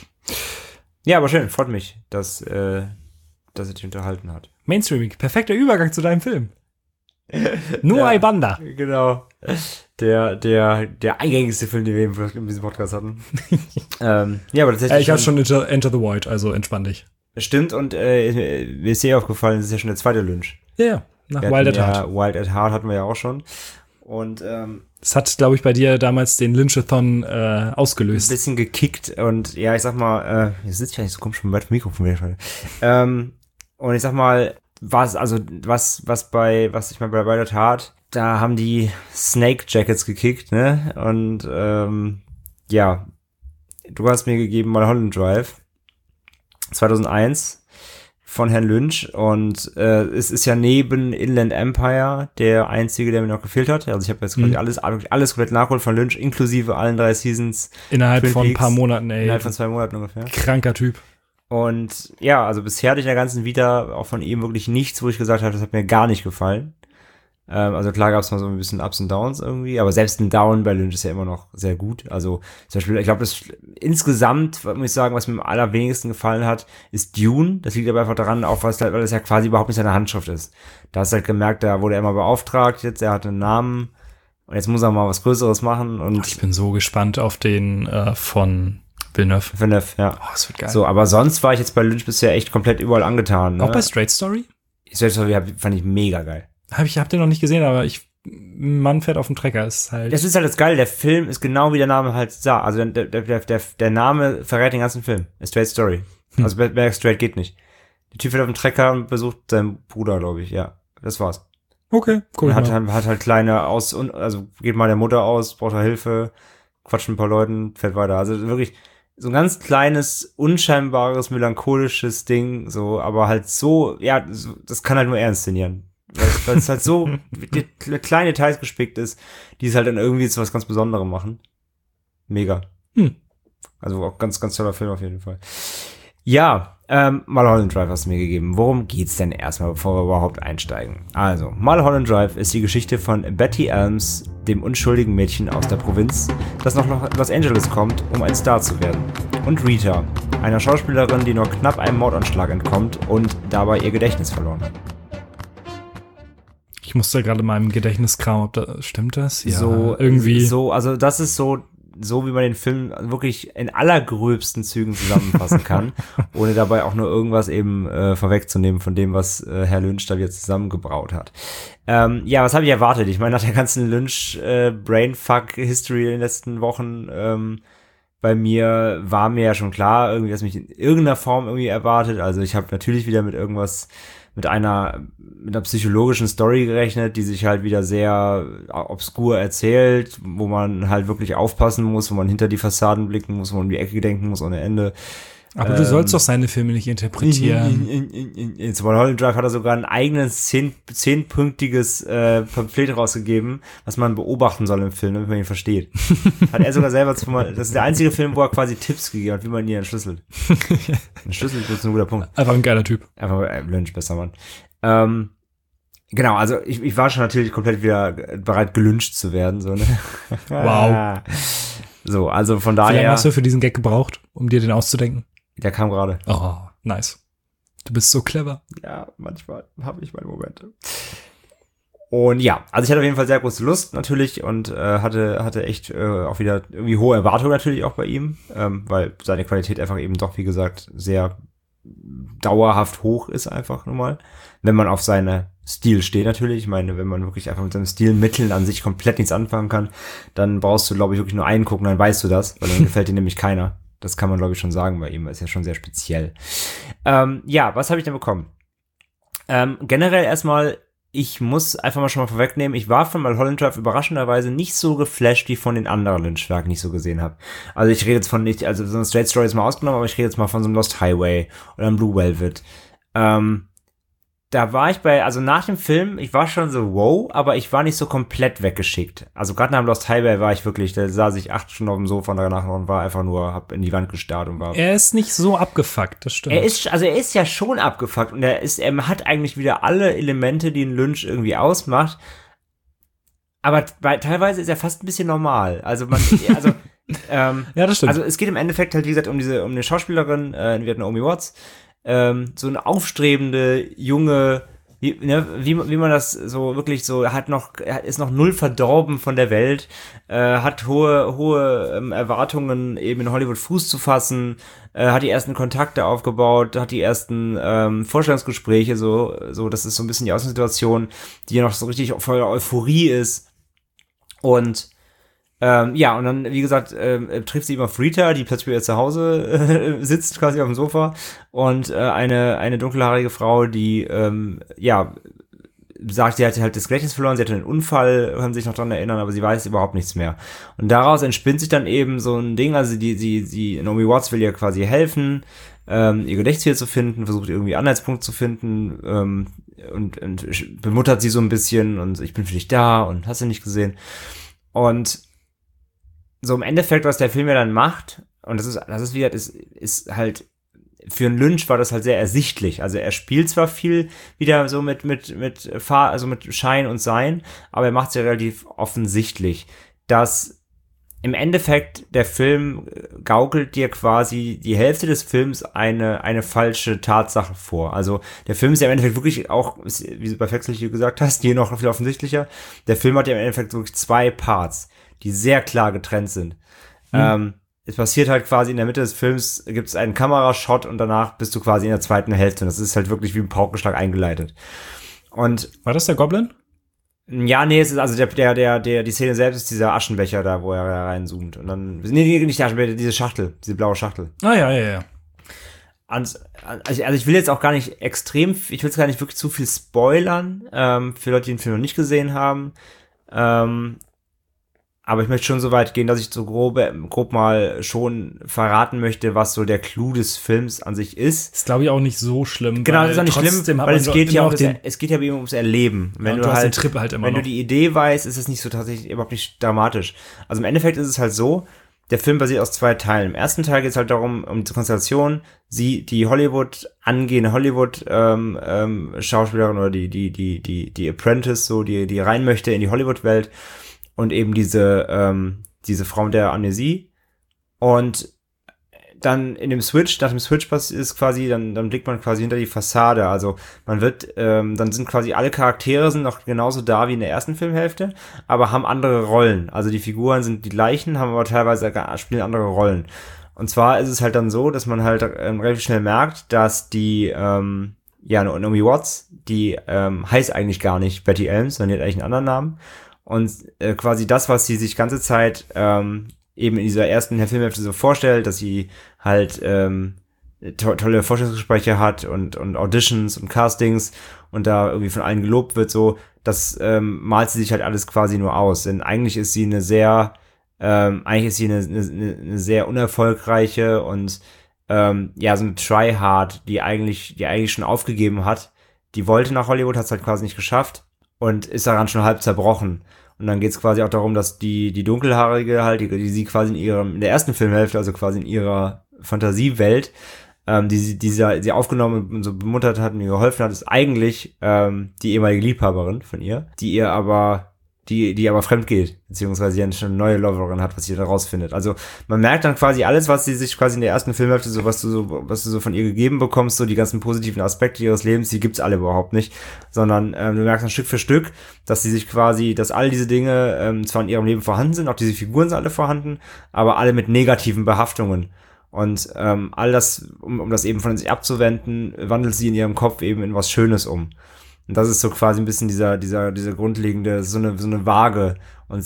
Ja, aber schön, freut mich, dass er dich unterhalten hat. Mainstreaming, perfekter Übergang zu deinem Film. Noah Banda. Genau. Der eingängigste Film, den wir in diesem Podcast hatten. Ja, aber tatsächlich. Ich hatte schon Enter the Void, also entspann dich. Stimmt, und mir ist hier aufgefallen, das ist ja schon der zweite Lynch. Ja, nach Wild at Heart. Wild at Heart hatten wir ja auch schon. Und das hat, glaube ich, bei dir damals den Lynchathon ausgelöst. Ein bisschen gekickt und ja, ich sag mal, jetzt sitzt ja nicht so komisch vom Mikrofon wieder. Und ich sag mal, was ich meine bei Wild at Heart, da haben die Snake Jackets gekickt, ne? Und ja, du hast mir gegeben Mulholland Drive 2001 von Herrn Lynch und es ist ja neben Inland Empire der einzige, der mir noch gefehlt hat. Also ich habe jetzt quasi alles komplett nachgeholt von Lynch, inklusive allen 3 Seasons. Innerhalb von ein paar Monaten, ey. Innerhalb von 2 Monaten ungefähr. Kranker Typ. Und ja, also bisher hatte ich in der ganzen Vita auch von ihm wirklich nichts, wo ich gesagt habe, das hat mir gar nicht gefallen. Also klar gab es mal so ein bisschen Ups und Downs irgendwie, aber selbst ein Down bei Lynch ist ja immer noch sehr gut. Also zum Beispiel, ich glaube, das insgesamt, muss ich sagen, was mir am allerwenigsten gefallen hat, ist Dune. Das liegt aber einfach daran, auch weil das ja quasi überhaupt nicht seine Handschrift ist. Da hast du halt gemerkt, da wurde er immer beauftragt, jetzt er hat einen Namen und jetzt muss er mal was Größeres machen. Und ich bin so gespannt auf den von Villeneuve, ja. Oh, das wird geil. So, aber sonst war ich jetzt bei Lynch bisher echt komplett überall angetan. Ne? Auch bei Straight Story? Straight Story fand ich mega geil. Hab den noch nicht gesehen, aber Mann fährt auf dem Trecker, ist halt. Das ist halt das Geile, der Film ist genau wie der Name halt sah. Also der Name verrät den ganzen Film. A Straight Story. Also mehr straight geht nicht. Der Typ fährt auf dem Trecker und besucht seinen Bruder, glaube ich, ja. Das war's. Okay, cool. Hat halt kleine also geht mal der Mutter aus, braucht er Hilfe, quatscht mit ein paar Leuten, fährt weiter. Also wirklich so ein ganz kleines, unscheinbares, melancholisches Ding, so, aber halt so, ja, das kann halt nur er inszenieren. Weil es halt so kleine Details gespickt ist, die es halt dann irgendwie zu was ganz Besonderem machen. Mega. Also auch ganz, ganz toller Film auf jeden Fall. Ja, Mulholland Drive hast du mir gegeben. Worum geht's denn erstmal, bevor wir überhaupt einsteigen? Also, Mulholland Drive ist die Geschichte von Betty Elms, dem unschuldigen Mädchen aus der Provinz, das noch nach Los Angeles kommt, um ein Star zu werden. Und Rita, einer Schauspielerin, die nur knapp einem Mordanschlag entkommt und dabei ihr Gedächtnis verloren hat. Ich musste gerade mal im Gedächtnis kramen, stimmt das? Ja, so, irgendwie. So, also das ist so wie man den Film wirklich in allergröbsten Zügen zusammenfassen kann, ohne dabei auch nur irgendwas eben vorwegzunehmen von dem, was Herr Lynch da wieder zusammengebraut hat. Ja, was habe ich erwartet? Ich meine, nach der ganzen Lynch-Brainfuck-History in den letzten Wochen bei mir war mir ja schon klar, irgendwie, dass mich in irgendeiner Form irgendwie erwartet. Also ich habe natürlich wieder mit einer psychologischen Story gerechnet, die sich halt wieder sehr obskur erzählt, wo man halt wirklich aufpassen muss, wo man hinter die Fassaden blicken muss, wo man um die Ecke denken muss ohne Ende. Aber du sollst doch seine Filme nicht interpretieren. In Mulholland Drive hat er sogar ein eigenes 10-punktiges Pamphlet rausgegeben, was man beobachten soll im Film, damit man ihn versteht. Hat er sogar selber das ist der einzige Film, wo er quasi Tipps gegeben hat, wie man ihn entschlüsselt. Entschlüsselt ist ein guter Punkt. Einfach ein geiler Typ. Einfach Lynch, besser Mann. Genau, also ich war schon natürlich komplett wieder bereit, gelyncht zu werden. So, ne? Wow. So, also von Wie lange daher, hast du für diesen Gag gebraucht, um dir den auszudenken? der kam gerade. Oh, nice. Du bist so clever. Ja, manchmal habe ich meine Momente. Und ja, also ich hatte auf jeden Fall sehr große Lust natürlich und hatte echt auch wieder irgendwie hohe Erwartungen natürlich auch bei ihm, weil seine Qualität einfach eben doch, wie gesagt, sehr dauerhaft hoch ist einfach nun mal. Wenn man auf seine Stil steht natürlich. Ich meine, wenn man wirklich einfach mit seinen Stilmitteln an sich komplett nichts anfangen kann, dann brauchst du, glaube ich, wirklich nur einen gucken, dann weißt du das, weil dann gefällt dir nämlich keiner. Das kann man, glaube ich, schon sagen bei ihm. Ist ja schon sehr speziell. Ja, was habe ich denn bekommen? Generell erstmal, ich muss einfach mal schon mal vorwegnehmen, ich war von Mulholland Drive überraschenderweise nicht so geflasht, wie von den anderen Lynch-Werken, die ich so gesehen habe. Also ich rede jetzt von nicht, also so ein Straight Story ist mal ausgenommen, aber ich rede jetzt mal von so einem Lost Highway oder einem Blue Velvet. Da war ich also nach dem Film, ich war schon so, wow, aber ich war nicht so komplett weggeschickt. Also gerade nach dem Lost Highway war ich wirklich, da saß ich 8 Stunden auf dem Sofa danach und war einfach nur, hab in die Wand gestarrt und war. Er ist nicht so abgefuckt, das stimmt. Er ist ja schon abgefuckt und er hat eigentlich wieder alle Elemente, die ein Lynch irgendwie ausmacht. Aber teilweise ist er fast ein bisschen normal. Also ja, das stimmt. Also es geht im Endeffekt halt, wie gesagt, um eine Schauspielerin, Naomi Watts, so eine aufstrebende, junge, wie man das so wirklich so, ist noch null verdorben von der Welt, hat hohe Erwartungen, eben in Hollywood Fuß zu fassen, hat die ersten Kontakte aufgebaut, hat die ersten Vorstellungsgespräche, so, das ist so ein bisschen die Außensituation, die ja noch so richtig voller Euphorie ist. Und ja, und dann, wie gesagt, trifft sie eben auf Rita, die plötzlich wieder zu Hause sitzt, quasi auf dem Sofa. Und eine dunkelhaarige Frau, die, sagt, sie hatte halt das Gedächtnis verloren, sie hatte einen Unfall, kann sich noch dran erinnern, aber sie weiß überhaupt nichts mehr. Und daraus entspinnt sich dann eben so ein Ding, also die Naomi Watts will ihr quasi helfen, ihr Gedächtnis wieder zu finden, versucht irgendwie Anhaltspunkte zu finden, und bemuttert sie so ein bisschen und ich bin für dich da und hast du nicht gesehen. Und so im Endeffekt, was der Film ja dann macht, und das ist halt, für einen Lynch war das halt sehr ersichtlich. Also er spielt zwar viel wieder so mit Schein und Sein, aber er macht es ja relativ offensichtlich, dass im Endeffekt der Film gaukelt dir quasi die Hälfte des Films eine falsche Tatsache vor. Also der Film ist ja im Endeffekt wirklich auch, wie du bei Wechsel gesagt hast, hier noch viel offensichtlicher. Der Film hat ja im Endeffekt wirklich 2 Parts, die sehr klar getrennt sind. Es passiert halt quasi in der Mitte des Films, gibt es einen Kamerashot und danach bist du quasi in der zweiten Hälfte. Und das ist halt wirklich wie ein Paukenschlag eingeleitet. Und war das der Goblin? Ja, nee, es ist also die Szene selbst ist dieser Aschenbecher da, wo er reinzoomt. Und dann, nee, nicht der Aschenbecher, diese Schachtel, diese blaue Schachtel. Ah, ja. Also ich will jetzt auch gar nicht ich will jetzt gar nicht wirklich zu viel spoilern, für Leute, die den Film noch nicht gesehen haben. Aber ich möchte schon so weit gehen, dass ich so grob mal schon verraten möchte, was so der Clou des Films an sich ist. Ist, glaube ich, auch nicht so schlimm. Genau, das ist auch nicht schlimm, weil es geht ja eben ums Erleben. Wenn du halt, den Trip halt immer wenn du die Idee weißt, ist es nicht so tatsächlich überhaupt nicht dramatisch. Also im Endeffekt ist es halt so, der Film basiert aus 2 Teilen. Im ersten Teil geht es halt darum, um die Konstellation, die angehende Schauspielerin oder die Apprentice, so, die rein möchte in die Hollywood-Welt. Und eben diese Frau mit der Amnesie. Und dann nach dem Switch ist quasi, dann blickt man quasi hinter die Fassade. Also man dann sind quasi alle Charaktere sind noch genauso da wie in der ersten Filmhälfte, aber haben andere Rollen. Also die Figuren sind die gleichen, haben aber teilweise spielen andere Rollen. Und zwar ist es halt dann so, dass man halt relativ schnell merkt, dass die Naomi Watts, die heißt eigentlich gar nicht Betty Elms, sondern die hat eigentlich einen anderen Namen. Und quasi das, was sie sich ganze Zeit eben in dieser ersten Filmhälfte so vorstellt, dass sie halt tolle Vorstellungsgespräche hat und Auditions und Castings und da irgendwie von allen gelobt wird, so, das malt sie sich halt alles quasi nur aus. Denn eigentlich ist sie eine sehr unerfolgreiche und so eine Tryhard, die eigentlich schon aufgegeben hat. Die wollte nach Hollywood, hat es halt quasi nicht geschafft und ist daran schon halb zerbrochen. Und dann geht es quasi auch darum, dass die Dunkelhaarige halt, die sie quasi in der ersten Filmhälfte, also quasi in ihrer Fantasiewelt, die sie aufgenommen und so bemuttert hat und ihr geholfen hat, ist eigentlich die ehemalige Liebhaberin von ihr, die ihr aber die aber fremd geht, beziehungsweise ja schon eine neue Loverin hat, was sie dann rausfindet. Also man merkt dann quasi alles, was sie sich quasi in der ersten Filmhälfte, was du so von ihr gegeben bekommst, so die ganzen positiven Aspekte ihres Lebens, die gibt's alle überhaupt nicht, sondern du merkst dann Stück für Stück, dass sie sich quasi, dass all diese Dinge zwar in ihrem Leben vorhanden sind, auch diese Figuren sind alle vorhanden, aber alle mit negativen Behaftungen. Und all das, um das eben von sich abzuwenden, wandelt sie in ihrem Kopf eben in was Schönes um. Und das ist so quasi ein bisschen dieser grundlegende, so eine Waage. Und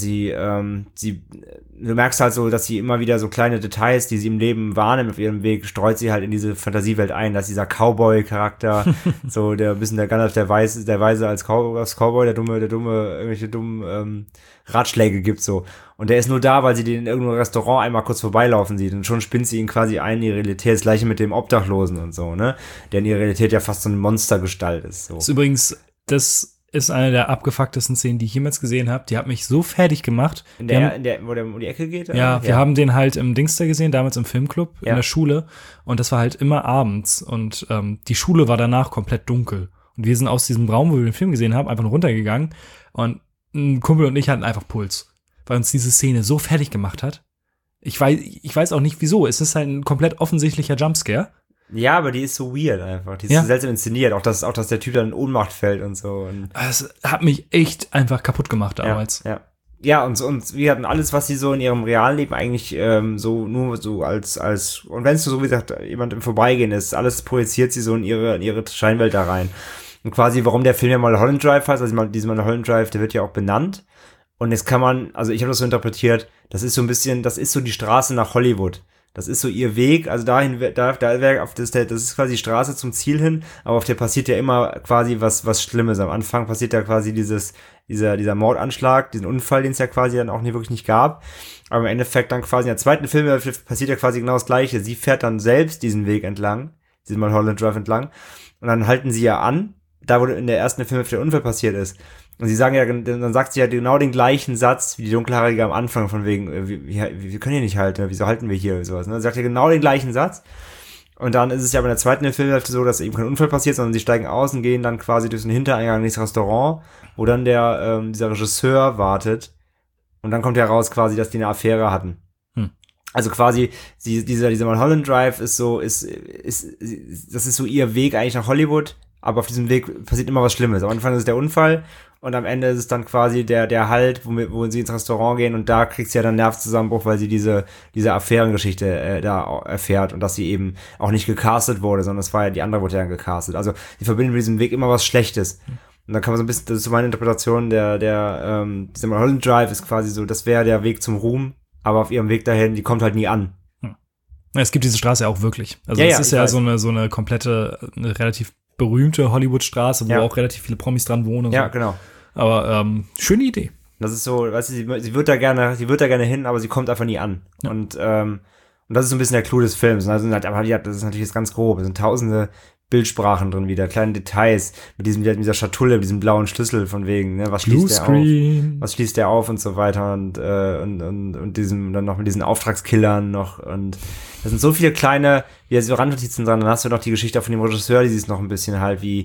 du merkst halt so, dass sie immer wieder so kleine Details, die sie im Leben wahrnimmt auf ihrem Weg, streut sie halt in diese Fantasiewelt ein. Dass dieser Cowboy-Charakter, so der ein bisschen der Gandalf der Weise als Cowboy, der dumme, irgendwelche dummen Ratschläge gibt so. Und der ist nur da, weil sie den in irgendeinem Restaurant einmal kurz vorbeilaufen sieht. Und schon spinnt sie ihn quasi ein in die Realität. Das gleiche mit dem Obdachlosen und so, ne? Der in ihrer Realität ja fast so eine Monstergestalt ist. So. Das ist übrigens, das ist eine der abgefucktesten Szenen, die ich jemals gesehen habe. Die hat mich so fertig gemacht. Wo der um die Ecke geht? Ja, wir haben den halt im Dingster gesehen, damals im Filmclub, Ja. in der Schule. Und das war halt immer abends. Und die Schule war danach komplett dunkel. Und wir sind aus diesem Raum, wo wir den Film gesehen haben, einfach nur runtergegangen. Und ein Kumpel und ich hatten einfach Puls, weil uns diese Szene so fertig gemacht hat. Ich weiß auch nicht, wieso. Es ist halt ein komplett offensichtlicher Jumpscare. Ja, aber die ist so weird einfach. Die ist Ja. so seltsam inszeniert. Auch, dass der Typ dann in Ohnmacht fällt und so. Und Es hat mich echt einfach kaputt gemacht damals. Ja, und wir hatten alles, was sie so in ihrem realen Leben eigentlich so nur so als und wenn es so, wie gesagt, jemand im Vorbeigehen ist, alles projiziert sie so in ihre Scheinwelt da rein. Und quasi, warum der Film ja Mulholland Drive heißt, also dieser Mulholland Drive, der wird ja auch benannt. Und jetzt kann man, also ich habe das so interpretiert, das ist so die Straße nach Hollywood. Das ist so ihr Weg, also das ist quasi die Straße zum Ziel hin, aber auf der passiert ja immer quasi was Schlimmes. Am Anfang passiert ja quasi dieser Mordanschlag, diesen Unfall, den es ja quasi dann auch wirklich nicht gab. Aber im Endeffekt dann quasi in der zweiten Filmhälfte passiert ja quasi genau das Gleiche. Sie fährt dann selbst diesen Weg entlang, diesen Mulholland Drive entlang, und dann halten sie ja an, da wo in der ersten Filmhälfte der Unfall passiert ist. Und sie sagen ja, dann sagt sie ja genau den gleichen Satz wie die Dunkelhaarige am Anfang, von wegen, wir können hier nicht halten, wieso halten wir hier, sowas, ne? Sie sagt ja genau den gleichen Satz. Und dann ist es ja bei der zweiten Filmhälfte so, dass eben kein Unfall passiert, sondern sie steigen aus und gehen dann quasi durch den Hintereingang ins Restaurant, wo dann dieser Regisseur wartet. Und dann kommt ja raus quasi, dass die eine Affäre hatten. Also quasi, dieser Mulholland Drive ist das ist so ihr Weg eigentlich nach Hollywood, aber auf diesem Weg passiert immer was Schlimmes. Am Anfang ist es der Unfall und am Ende ist es dann quasi der Halt, wo sie ins Restaurant gehen, und da kriegt sie ja dann Nervenzusammenbruch, weil sie diese Affärengeschichte da erfährt, und dass sie eben auch nicht gecastet wurde, sondern es war ja, die andere wurde ja gecastet. Also die verbinden mit diesem Weg immer was Schlechtes. Und dann kann man so ein bisschen, das ist so meine Interpretation, dieser Mulholland Drive ist quasi so, das wäre der Weg zum Ruhm, aber auf ihrem Weg dahin, die kommt halt nie an. Es gibt diese Straße ja auch wirklich. Also es ist ja so eine komplette, eine relativ berühmte Hollywood-Straße, wo auch relativ viele Promis dran wohnen und Ja, so. genau. Aber sie Idee. Das ist so, weißt du, sie wird da gerne hin, aber sie kommt einfach nie an. Ja. Und das ist so ein bisschen der Clou des Films. Also, aber ja, das ist natürlich jetzt ganz grob. Es sind tausende Bildsprachen drin wieder, kleine Details mit dieser Schatulle, mit diesem blauen Schlüssel von wegen, ne, was schließt der auf? Was schließt der auf und so weiter, und dann noch mit diesen Auftragskillern noch, und das sind so viele kleine, wie so Randnotizen dran. Dann hast du noch die Geschichte von dem Regisseur, die siehst noch ein bisschen halt, wie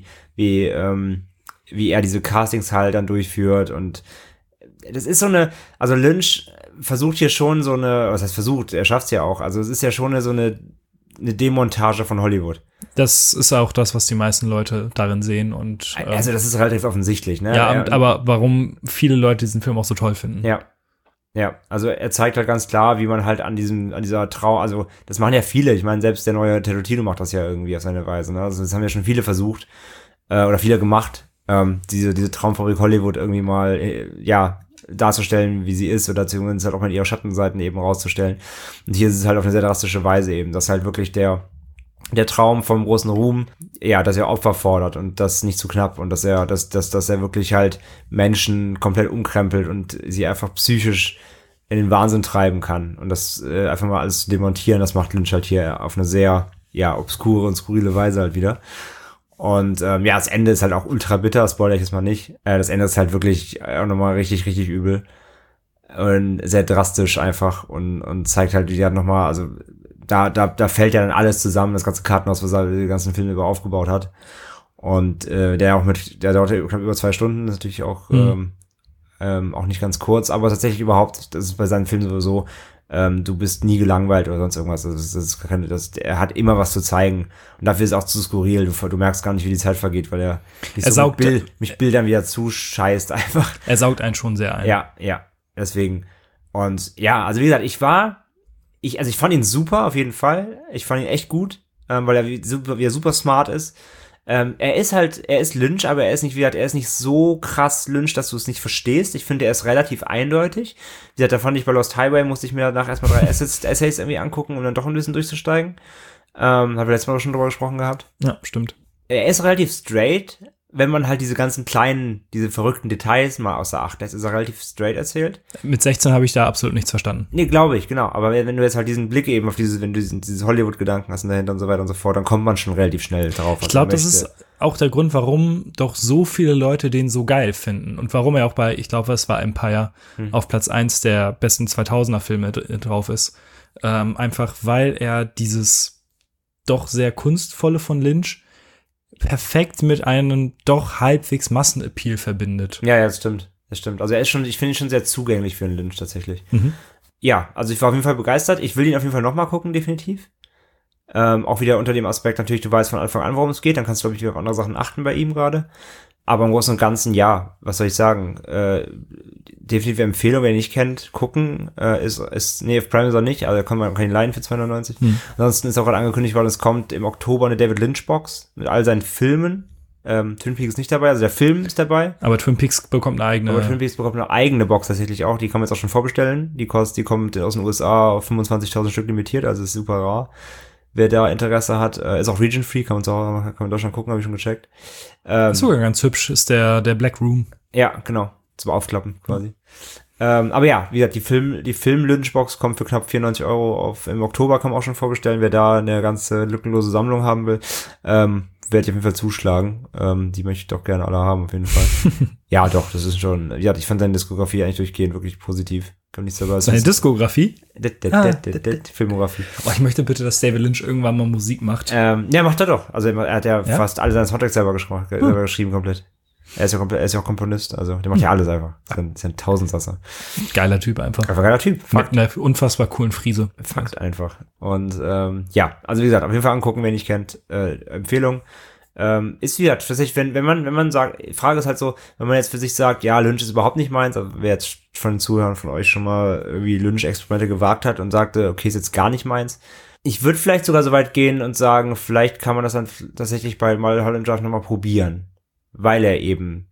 er diese Castings halt dann durchführt, und das ist so eine, also Lynch versucht hier schon so eine, was heißt versucht, er schafft's ja auch, also es ist ja schon so eine Demontage von Hollywood. Das ist auch das, was die meisten Leute darin sehen, und also das ist relativ offensichtlich, ne? Ja, aber warum viele Leute diesen Film auch so toll finden. Ja, also er zeigt halt ganz klar, wie man halt an dieser Trauer, also das machen ja viele, ich meine, selbst der neue Tarantino macht das ja irgendwie auf seine Weise, ne? Also das haben ja schon viele versucht, oder viele gemacht, diese Traumfabrik Hollywood irgendwie mal, darzustellen, wie sie ist, oder zumindest halt auch mal ihre Schattenseiten eben rauszustellen. Und hier ist es halt auf eine sehr drastische Weise eben, dass halt wirklich der Traum vom großen Ruhm, ja, dass er Opfer fordert und das nicht zu knapp, und dass er wirklich halt Menschen komplett umkrempelt und sie einfach psychisch in den Wahnsinn treiben kann, und das einfach mal alles demontieren, das macht Lynch halt hier auf eine sehr, obskure und skurrile Weise halt wieder. Und das Ende ist halt auch ultra bitter, spoilere ich jetzt mal nicht. Das Ende ist halt wirklich auch nochmal richtig, richtig übel. Und sehr drastisch einfach, und zeigt halt, wie die halt nochmal, also da fällt ja dann alles zusammen, das ganze Kartenhaus, was er den ganzen Film über aufgebaut hat. Und der dauert knapp über 2 Stunden, ist natürlich auch auch nicht ganz kurz, aber tatsächlich überhaupt, das ist bei seinen Filmen sowieso, du bist nie gelangweilt oder sonst irgendwas. Also er hat immer was zu zeigen. Und dafür ist es auch zu skurril. Du merkst gar nicht, wie die Zeit vergeht, weil er so mit Bildern wieder zuscheißt einfach. Er saugt einen schon sehr ein. Ja, deswegen. Und ja, also wie gesagt, ich fand ihn super auf jeden Fall. Ich fand ihn echt gut, weil er super smart ist. Er ist Lynch, aber er ist nicht so krass Lynch, dass du es nicht verstehst. Ich finde, er ist relativ eindeutig. Wie gesagt, da fand ich bei Lost Highway, musste ich mir danach erstmal 3 Essays irgendwie angucken, um dann doch ein bisschen durchzusteigen. Haben wir letztes Mal schon drüber gesprochen gehabt. Ja, stimmt. Er ist relativ straight, wenn man halt diese ganzen diese verrückten Details mal außer Acht lässt, ist er relativ straight erzählt. Mit 16 habe ich da absolut nichts verstanden. Nee, glaube ich, genau. Aber wenn du jetzt halt diesen Blick eben auf wenn du dieses Hollywood-Gedanken hast und dahinter und so weiter und so fort, dann kommt man schon relativ schnell drauf. Ich glaube, das ist auch der Grund, warum doch so viele Leute den so geil finden und warum er auch ich glaube, es war Empire, auf Platz 1 der besten 2000er-Filme drauf ist. Einfach, weil er dieses doch sehr kunstvolle von Lynch perfekt mit einem doch halbwegs Massenappeal verbindet. Ja, das stimmt. Also ich finde ihn schon sehr zugänglich für einen Lynch tatsächlich. Ja, also ich war auf jeden Fall begeistert. Ich will ihn auf jeden Fall nochmal gucken, definitiv. Auch wieder unter dem Aspekt, natürlich, du weißt von Anfang an, worum es geht, dann kannst du, glaube ich, wieder auf andere Sachen achten bei ihm gerade. Aber im Großen und Ganzen, ja, was soll ich sagen? Definitive Empfehlung, wer ihn nicht kennt, gucken. Auf Prime ist er nicht, also kann ihn leihen für 2,99. Ansonsten ist auch gerade angekündigt worden, es kommt im Oktober eine David Lynch-Box mit all seinen Filmen. Twin Peaks ist nicht dabei, also der Film ist dabei. Aber Twin Peaks bekommt eine eigene Box tatsächlich auch, die kann man jetzt auch schon vorbestellen. Die kommt aus den USA auf 25.000 Stück limitiert, also ist super rar. Wer da Interesse hat, ist auch region-free, kann man in Deutschland gucken, habe ich schon gecheckt. Ist sogar ganz hübsch, ist der Black Room. Ja, genau, zum Aufklappen quasi. Aber ja, wie gesagt, die Film-Lynch-Box kommt für knapp 94 €. Im Oktober kann man auch schon vorbestellen, wer da eine ganze lückenlose Sammlung haben will. Werde ich auf jeden Fall zuschlagen. Die möchte ich doch gerne alle haben, auf jeden Fall. Ja, doch, das ist schon, ja, ich fand seine Diskografie eigentlich durchgehend wirklich positiv. Kann nichts dabei sein. Seine Diskografie? Filmografie. Oh, ich möchte bitte, dass David Lynch irgendwann mal Musik macht. Ja, macht er doch. Also er hat ja fast alle seine Soundtracks selber geschrieben komplett. Er ist ja auch Komponist, also der macht ja alles einfach. Das ist ein Tausendsasser. Geiler Typ einfach. Einfach geiler Typ. Mit einer unfassbar coolen Frise. Fakt einfach. Und ja, also wie gesagt, auf jeden Fall angucken, wer ihn nicht kennt. Empfehlung. Ist wieder tatsächlich, wenn man sagt, Frage ist halt so, wenn man jetzt für sich sagt, ja, Lynch ist überhaupt nicht meins, also wer jetzt von den Zuhörern von euch schon mal irgendwie Lynch-Experimente gewagt hat und sagte, okay, ist jetzt gar nicht meins. Ich würde vielleicht sogar so weit gehen und sagen, vielleicht kann man das dann tatsächlich bei Mulholland Drive nochmal probieren, weil er eben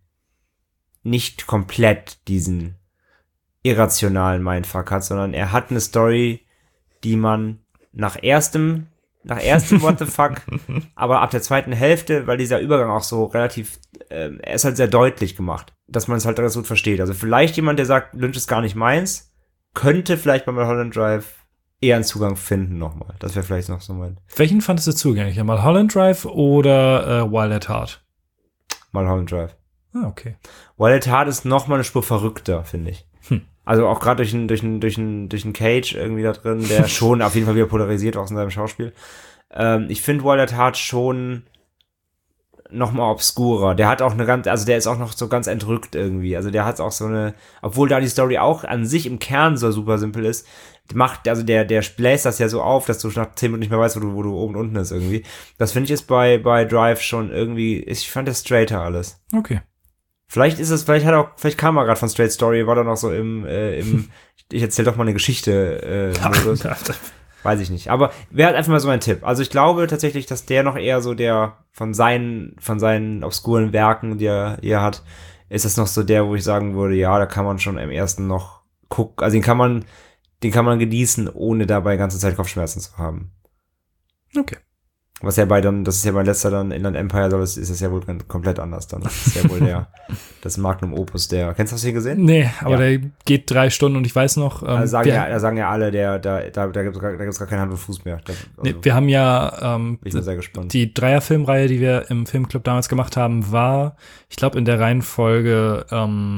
nicht komplett diesen irrationalen Mindfuck hat, sondern er hat eine Story, die man nach erstem What the fuck, aber ab der zweiten Hälfte, weil dieser Übergang auch so relativ, er ist halt sehr deutlich gemacht, dass man es halt ganz gut versteht. Also vielleicht jemand, der sagt, Lynch ist gar nicht meins, könnte vielleicht bei Mulholland Drive eher einen Zugang finden nochmal. Das wäre vielleicht noch so mein. Welchen fandest du zugänglicher? Mulholland Drive oder Wild at Heart? Mulholland Drive. Ah, okay. Wild at Heart ist nochmal eine Spur verrückter, finde ich. Also auch gerade durch einen Cage irgendwie da drin, der schon auf jeden Fall wieder polarisiert, auch in seinem Schauspiel. Ich finde Wild at Heart schon noch mal obskurer. Der hat auch der ist auch noch so ganz entrückt irgendwie. Also der hat auch so eine, obwohl da die Story auch an sich im Kern so super simpel ist, der bläst das ja so auf, dass du nach 10 Minuten nicht mehr weißt, wo du oben und unten ist irgendwie. Das finde ich ist bei Drive schon irgendwie, ich fand das straighter alles. Okay. Vielleicht kam er gerade von Straight Story, war da noch so im ich erzähl doch mal eine Geschichte Modus. Weiß ich nicht. Aber wäre halt einfach mal so ein Tipp. Also ich glaube tatsächlich, dass der noch eher so der von seinen obskuren Werken, die er hat, ist das noch so der, wo ich sagen würde, ja, da kann man schon im ersten noch gucken. Also den kann man genießen, ohne dabei ganze Zeit Kopfschmerzen zu haben. Okay. Das ist ja mein letzter dann Inland Empire, ist es ja wohl komplett anders dann. Das ist ja wohl das Magnum Opus kennst du das hier gesehen? Nee, aber der geht 3 Stunden und ich weiß noch. Da sagen ja alle, da gibt's gar keine Hand und Fuß mehr. Wir haben ja, ich bin sehr gespannt. Die Dreier-Filmreihe, die wir im Filmclub damals gemacht haben, war, ich glaube, in der Reihenfolge,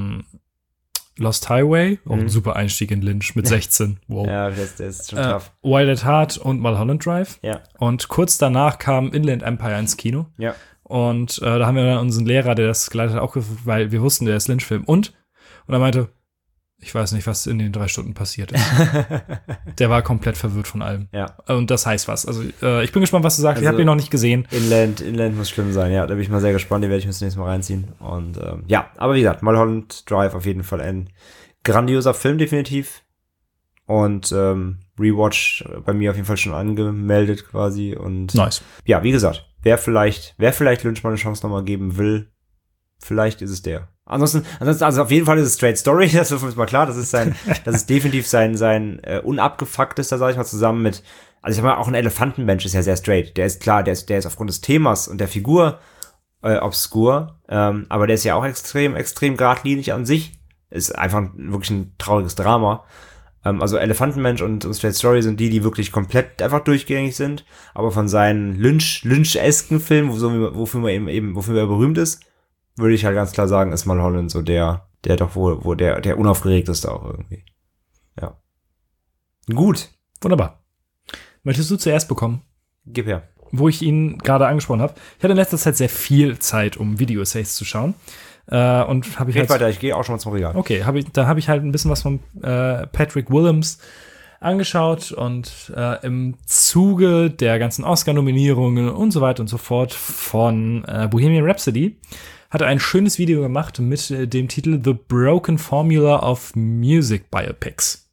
Lost Highway, auch ein super Einstieg in Lynch mit 16. Wow. Ja, der ist schon tough. Wild at Heart und Mulholland Drive. Ja. Und kurz danach kam Inland Empire ins Kino. Ja. Und da haben wir dann unseren Lehrer, der das geleitet hat, auch weil wir wussten, der ist Lynch-Film. Und Und er meinte, ich weiß nicht, was in den 3 Stunden passiert ist. Der war komplett verwirrt von allem. Ja. Und das heißt was. Also ich bin gespannt, was du sagst. Also, ich habe ihn noch nicht gesehen. Inland muss schlimm sein, ja. Da bin ich mal sehr gespannt. Die werde ich mir das nächste Mal reinziehen. Und ja, aber wie gesagt, Mulholland Drive auf jeden Fall ein grandioser Film, definitiv. Und Rewatch bei mir auf jeden Fall schon angemeldet quasi. Und Nice. ja, wie gesagt, wer vielleicht Lynch mal eine Chance nochmal geben will, vielleicht ist es der. Ansonsten, also auf jeden Fall ist es Straight Story, das ist uns mal klar. Das ist definitiv sein unabgefucktester, sag ich mal, zusammen mit, also ich sag mal, auch ein Elefantenmensch ist ja sehr straight. Der ist klar, der ist aufgrund des Themas und der Figur obskur, aber der ist ja auch extrem geradlinig an sich. Ist einfach wirklich ein trauriges Drama. Also Elefantenmensch und Straight Story sind die wirklich komplett einfach durchgängig sind, aber von seinen Lynch-esken Filmen, wofür er berühmt ist, würde ich halt ganz klar sagen, ist Mulholland so der unaufgeregteste auch irgendwie. Ja. Gut. Wunderbar. Möchtest du zuerst bekommen? Gib her. Wo ich ihn gerade angesprochen habe. Ich hatte in letzter Zeit sehr viel Zeit, um Video-Essays zu schauen. Und habe ich Geht weiter, ich gehe auch schon mal zum Regal. Okay, da habe ich halt ein bisschen was von Patrick Willems angeschaut und im Zuge der ganzen Oscar-Nominierungen und so weiter und so fort von Bohemian Rhapsody hat er ein schönes Video gemacht mit dem Titel The Broken Formula of Music Biopics.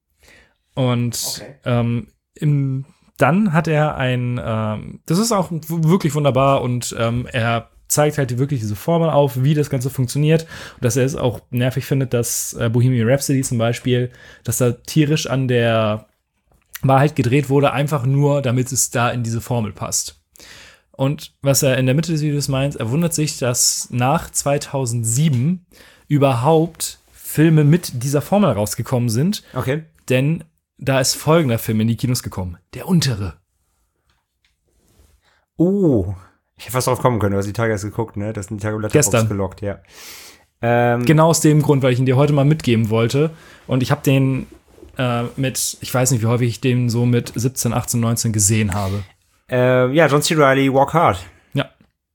Und dann hat er das ist auch wirklich wunderbar und er zeigt halt wirklich diese Formel auf, wie das Ganze funktioniert und dass er es auch nervig findet, dass Bohemian Rhapsody zum Beispiel, dass da tierisch an der Wahrheit gedreht wurde, einfach nur, damit es da in diese Formel passt. Und was er in der Mitte des Videos meint, er wundert sich, dass nach 2007 überhaupt Filme mit dieser Formel rausgekommen sind. Okay. Denn da ist folgender Film in die Kinos gekommen. Der Untere. Oh, ich hätte fast drauf kommen können. Du hast die Tage erst geguckt, ne? Das sind die Tage gestern gelockt, ja. Genau aus dem Grund, weil ich ihn dir heute mal mitgeben wollte. Und ich habe den ich weiß nicht, wie häufig ich den so mit 17, 18, 19 gesehen habe. Ja, John C. Reilly, Walk Hard. Ja.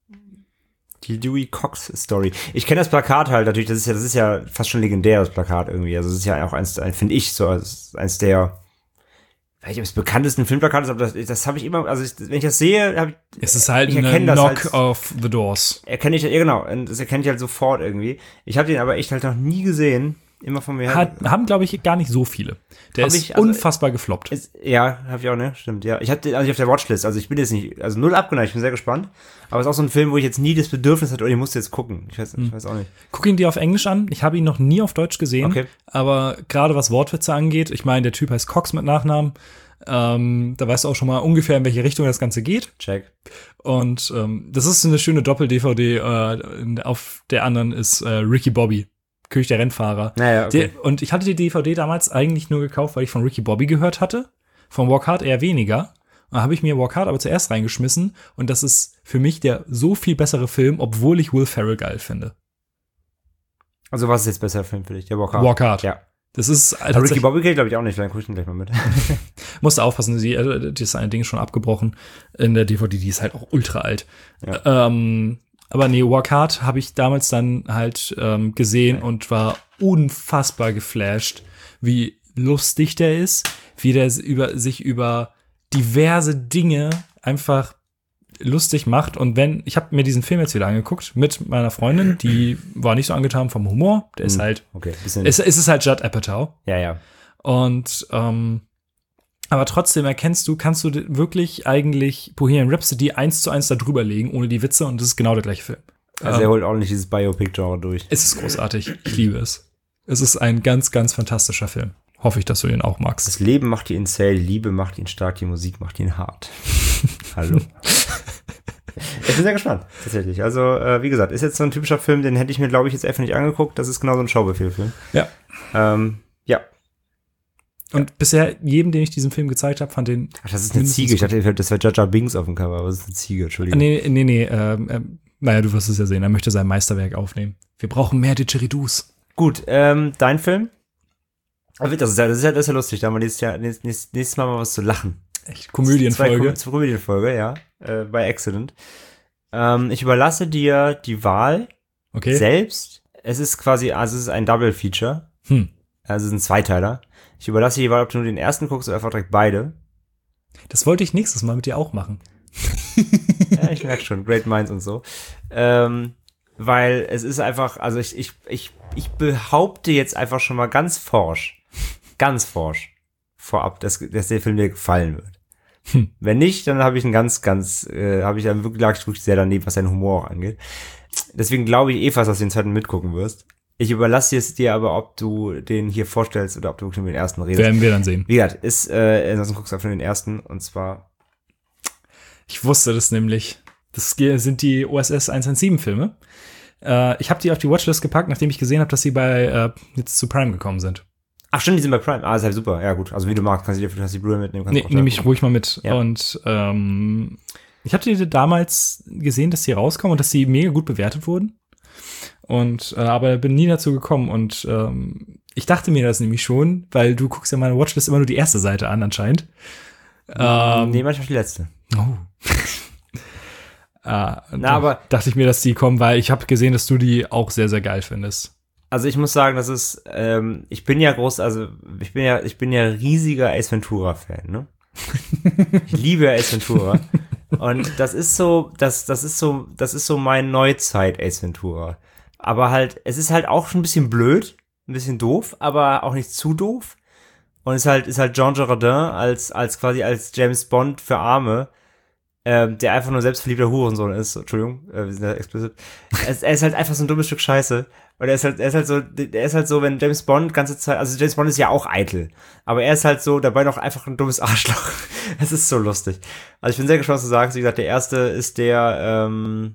Die Dewey Cox Story. Ich kenne das Plakat halt natürlich, das ist ja fast schon legendär, das Plakat irgendwie. Also das ist ja auch finde ich, so eins der, vielleicht das bekanntesten Filmplakat ist, aber das habe ich immer, also wenn ich das sehe, es ist halt ein Knock of the Doors. Erkenne ich, ja genau, und das erkenne ich halt sofort irgendwie. Ich habe den aber echt halt noch nie gesehen. Immer von mir haben, glaube ich, gar nicht so viele. Der ist unfassbar gefloppt. Ja, habe ich auch, ne? Stimmt, ja. Ich hatte auf der Watchlist, also ich bin jetzt nicht, also null abgeneigt, ich bin sehr gespannt. Aber es ist auch so ein Film, wo ich jetzt nie das Bedürfnis hatte, ich musste jetzt gucken. Ich weiß auch nicht. Guck ihn dir auf Englisch an. Ich habe ihn noch nie auf Deutsch gesehen. Okay. Aber gerade was Wortwitze angeht, ich meine, der Typ heißt Cox mit Nachnamen. Da weißt du auch schon mal ungefähr, in welche Richtung das Ganze geht. Check. Und das ist eine schöne Doppel-DVD. Auf der anderen ist Ricky Bobby. König der Rennfahrer. Naja, okay. Und ich hatte die DVD damals eigentlich nur gekauft, weil ich von Ricky Bobby gehört hatte. Von Walk Hard eher weniger. Da habe ich mir Walk Hard aber zuerst reingeschmissen. Und das ist für mich der so viel bessere Film, obwohl ich Will Ferrell geil finde. Also was ist jetzt besser Film für dich? Der Walk Hard? Walk Hard. Ja. Das ist Ricky Bobby geht, glaube ich, auch nicht. Vielleicht guck ich ihn gleich mal mit. Musste aufpassen, die ist eine Ding schon abgebrochen in der DVD. Die ist halt auch ultra alt. Ja. Aber nee, Walk Hard habe ich damals dann halt gesehen und war unfassbar geflasht, wie lustig der ist, wie der sich über diverse Dinge einfach lustig macht. Und ich habe mir diesen Film jetzt wieder angeguckt mit meiner Freundin, die war nicht so angetan vom Humor. Der ist halt, okay, es ist halt Judd Apatow. Ja. Und aber trotzdem kannst du wirklich eigentlich Bohemian Rhapsody 1:1 da drüber legen, ohne die Witze, und das ist genau der gleiche Film. Also er holt ordentlich dieses Biopic-Genre durch. Es ist großartig. Ich liebe es. Es ist ein ganz, ganz fantastischer Film. Hoffe ich, dass du den auch magst. Das Leben macht ihn zäh, die Liebe macht ihn stark, die Musik macht ihn hart. Hallo. Ich bin sehr gespannt, tatsächlich. Also, wie gesagt, ist jetzt so ein typischer Film, den hätte ich mir, glaube ich, jetzt einfach nicht angeguckt. Das ist genau so ein Schaubefehl-Film. Ja. Ja. Und bisher, jedem, den ich diesen Film gezeigt habe, fand den. Ach, das ist eine Ziege. Ich dachte, das wäre Jar Jar Binks auf dem Cover, aber das ist eine Ziege, Entschuldigung. Nee. Naja, du wirst es ja sehen. Er möchte sein Meisterwerk aufnehmen. Wir brauchen mehr Didgeridoos. Gut, dein Film? Das ist ja lustig. Da haben wir nächstes Mal was zu lachen. Echt, Komödienfolge. Komödienfolge, ja. Bei Accident. Ich überlasse dir die Wahl selbst. Es ist quasi, also es ist ein Double-Feature. Also es ist ein Zweiteiler. Ich überlasse dir die Wahl, ob du nur den ersten guckst oder einfach direkt beide. Das wollte ich nächstes Mal mit dir auch machen. Ja, ich merke schon, Great Minds und so. Weil es ist einfach, also ich behaupte jetzt einfach schon mal ganz forsch vorab, dass der Film dir gefallen wird. Wenn nicht, dann habe ich einen lag ich wirklich sehr daneben, was seinen Humor auch angeht. Deswegen glaube ich fast, dass du den zweiten mitgucken wirst. Ich überlasse es dir aber, ob du den hier vorstellst oder ob du wirklich über den ersten redest. Werden wir dann sehen. Wie gesagt, ansonsten guckst du einfach nur den ersten und zwar. Ich wusste das nämlich. Das sind die OSS 117-Filme. Ich habe die auf die Watchlist gepackt, nachdem ich gesehen habe, dass sie jetzt zu Prime gekommen sind. Ach stimmt, die sind bei Prime. Ah, ist halt super. Ja gut, also wie du magst, kannst du die Blu-ray mitnehmen. Nehme ich ruhig mal mit. Ja. Und ich hatte die damals gesehen, dass sie rauskommen und dass sie mega gut bewertet wurden. Und aber bin nie dazu gekommen. Und ich dachte mir das nämlich schon, weil du guckst ja meine Watchlist immer nur die erste Seite an anscheinend. Nee, manchmal die letzte. Oh. Aber dachte ich mir, dass die kommen, weil ich habe gesehen, dass du die auch sehr, sehr geil findest. Also ich muss sagen, das ist, ich bin ja riesiger Ace Ventura-Fan, ne? Ich liebe Ace Ventura. Und das ist so mein Neuzeit Ace Ventura. Aber halt, es ist halt auch schon ein bisschen blöd, ein bisschen doof, aber auch nicht zu doof. Und ist halt Jean Dujardin als James Bond für Arme, der einfach nur selbstverliebter Hurensohn ist. Entschuldigung, wir sind ja explicit. Er ist halt einfach so ein dummes Stück Scheiße. Und er ist halt so, wenn James Bond ganze Zeit, also James Bond ist ja auch eitel, aber er ist halt so dabei noch einfach ein dummes Arschloch. Es ist so lustig. Also ich bin sehr gespannt, was du sagst. Wie gesagt, der erste ist der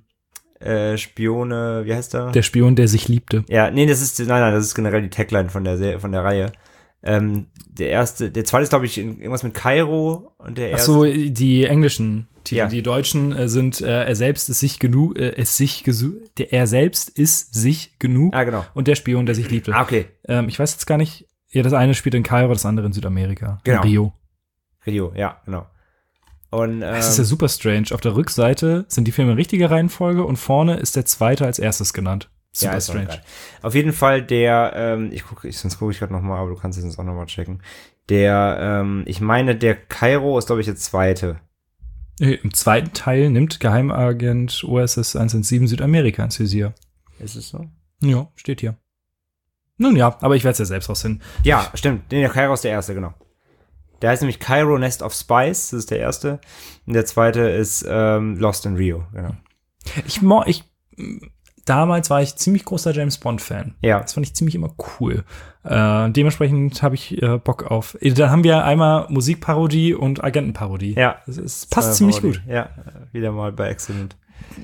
Spione, wie heißt der? Der Spion, der sich liebte. Ja, nee, das ist generell die Tagline von der Reihe. Der zweite ist, glaube ich, irgendwas mit Kairo und der erste. Ach so, die englischen Titel. Ja. Die deutschen sind er selbst ist sich genug, er selbst ist sich genug. Ah, genau. Und der Spion, der sich liebte. Ah, okay. Ich weiß jetzt gar nicht, ja, das eine spielt in Kairo, das andere in Südamerika. Genau. In Rio, ja, genau. Und das ist ja super strange. Auf der Rückseite sind die Filme in richtiger Reihenfolge und vorne ist der zweite als erstes genannt. Super strange. Auf jeden Fall sonst gucke ich gerade nochmal, aber du kannst es jetzt auch nochmal checken. Ich meine, der Kairo ist, glaube ich, der zweite. Im zweiten Teil nimmt Geheimagent OSS 117 Südamerika ins Visier. Ist es so? Ja, steht hier. Nun ja, aber ich werde es ja selbst rausfinden. Ja, stimmt. Der Kairo ist der erste, genau. Der heißt nämlich Cairo Nest of Spies, das ist der erste. Und der zweite ist Lost in Rio, genau. Damals war ich ziemlich großer James Bond-Fan. Ja. Das fand ich ziemlich immer cool. Dementsprechend habe ich Bock auf. Da haben wir einmal Musikparodie und Agentenparodie. Ja. Es passt ziemlich gut. Ja, wieder mal bei Excellent.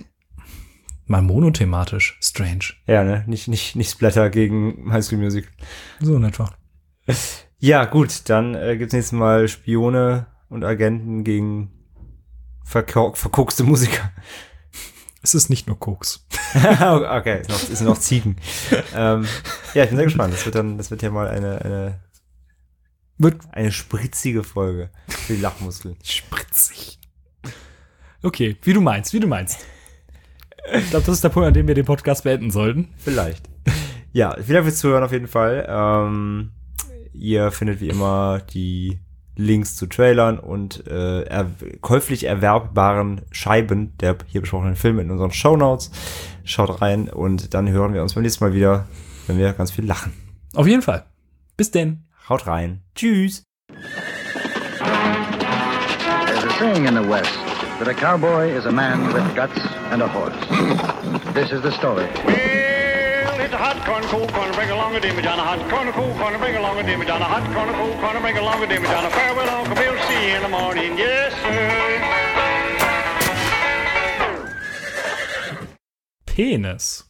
Mal monothematisch. Strange. Ja, ne? Nicht Splatter gegen High School Music. So in etwa. Ja, gut, dann gibt's nächstes Mal Spione und Agenten gegen verkokste Musiker. Es ist nicht nur Koks. Okay, es sind noch Ziegen. Ja, ich bin sehr gespannt. Das wird ja mal eine spritzige Folge für die Lachmuskeln. Spritzig. Okay, wie du meinst. Ich glaube, das ist der Punkt, an dem wir den Podcast beenden sollten. Vielleicht. Ja, vielen Dank fürs Zuhören auf jeden Fall. Ihr findet wie immer die Links zu Trailern und käuflich erwerbbaren Scheiben der hier besprochenen Filme in unseren Shownotes. Schaut rein und dann hören wir uns beim nächsten Mal wieder, wenn wir ganz viel lachen. Auf jeden Fall. Bis denn. Haut rein. Tschüss. There's a saying in the West that a cowboy is a man with guts and a horse. This is the story. It's a hot corn, cool corn, bring along a dimmy down, a hot corn, cool corn, bring along a dimmy down, a hot corn, cool corn, bring along a dimmy down, a farewell, Uncle Bill, see you in the morning, yes, sir. Penis.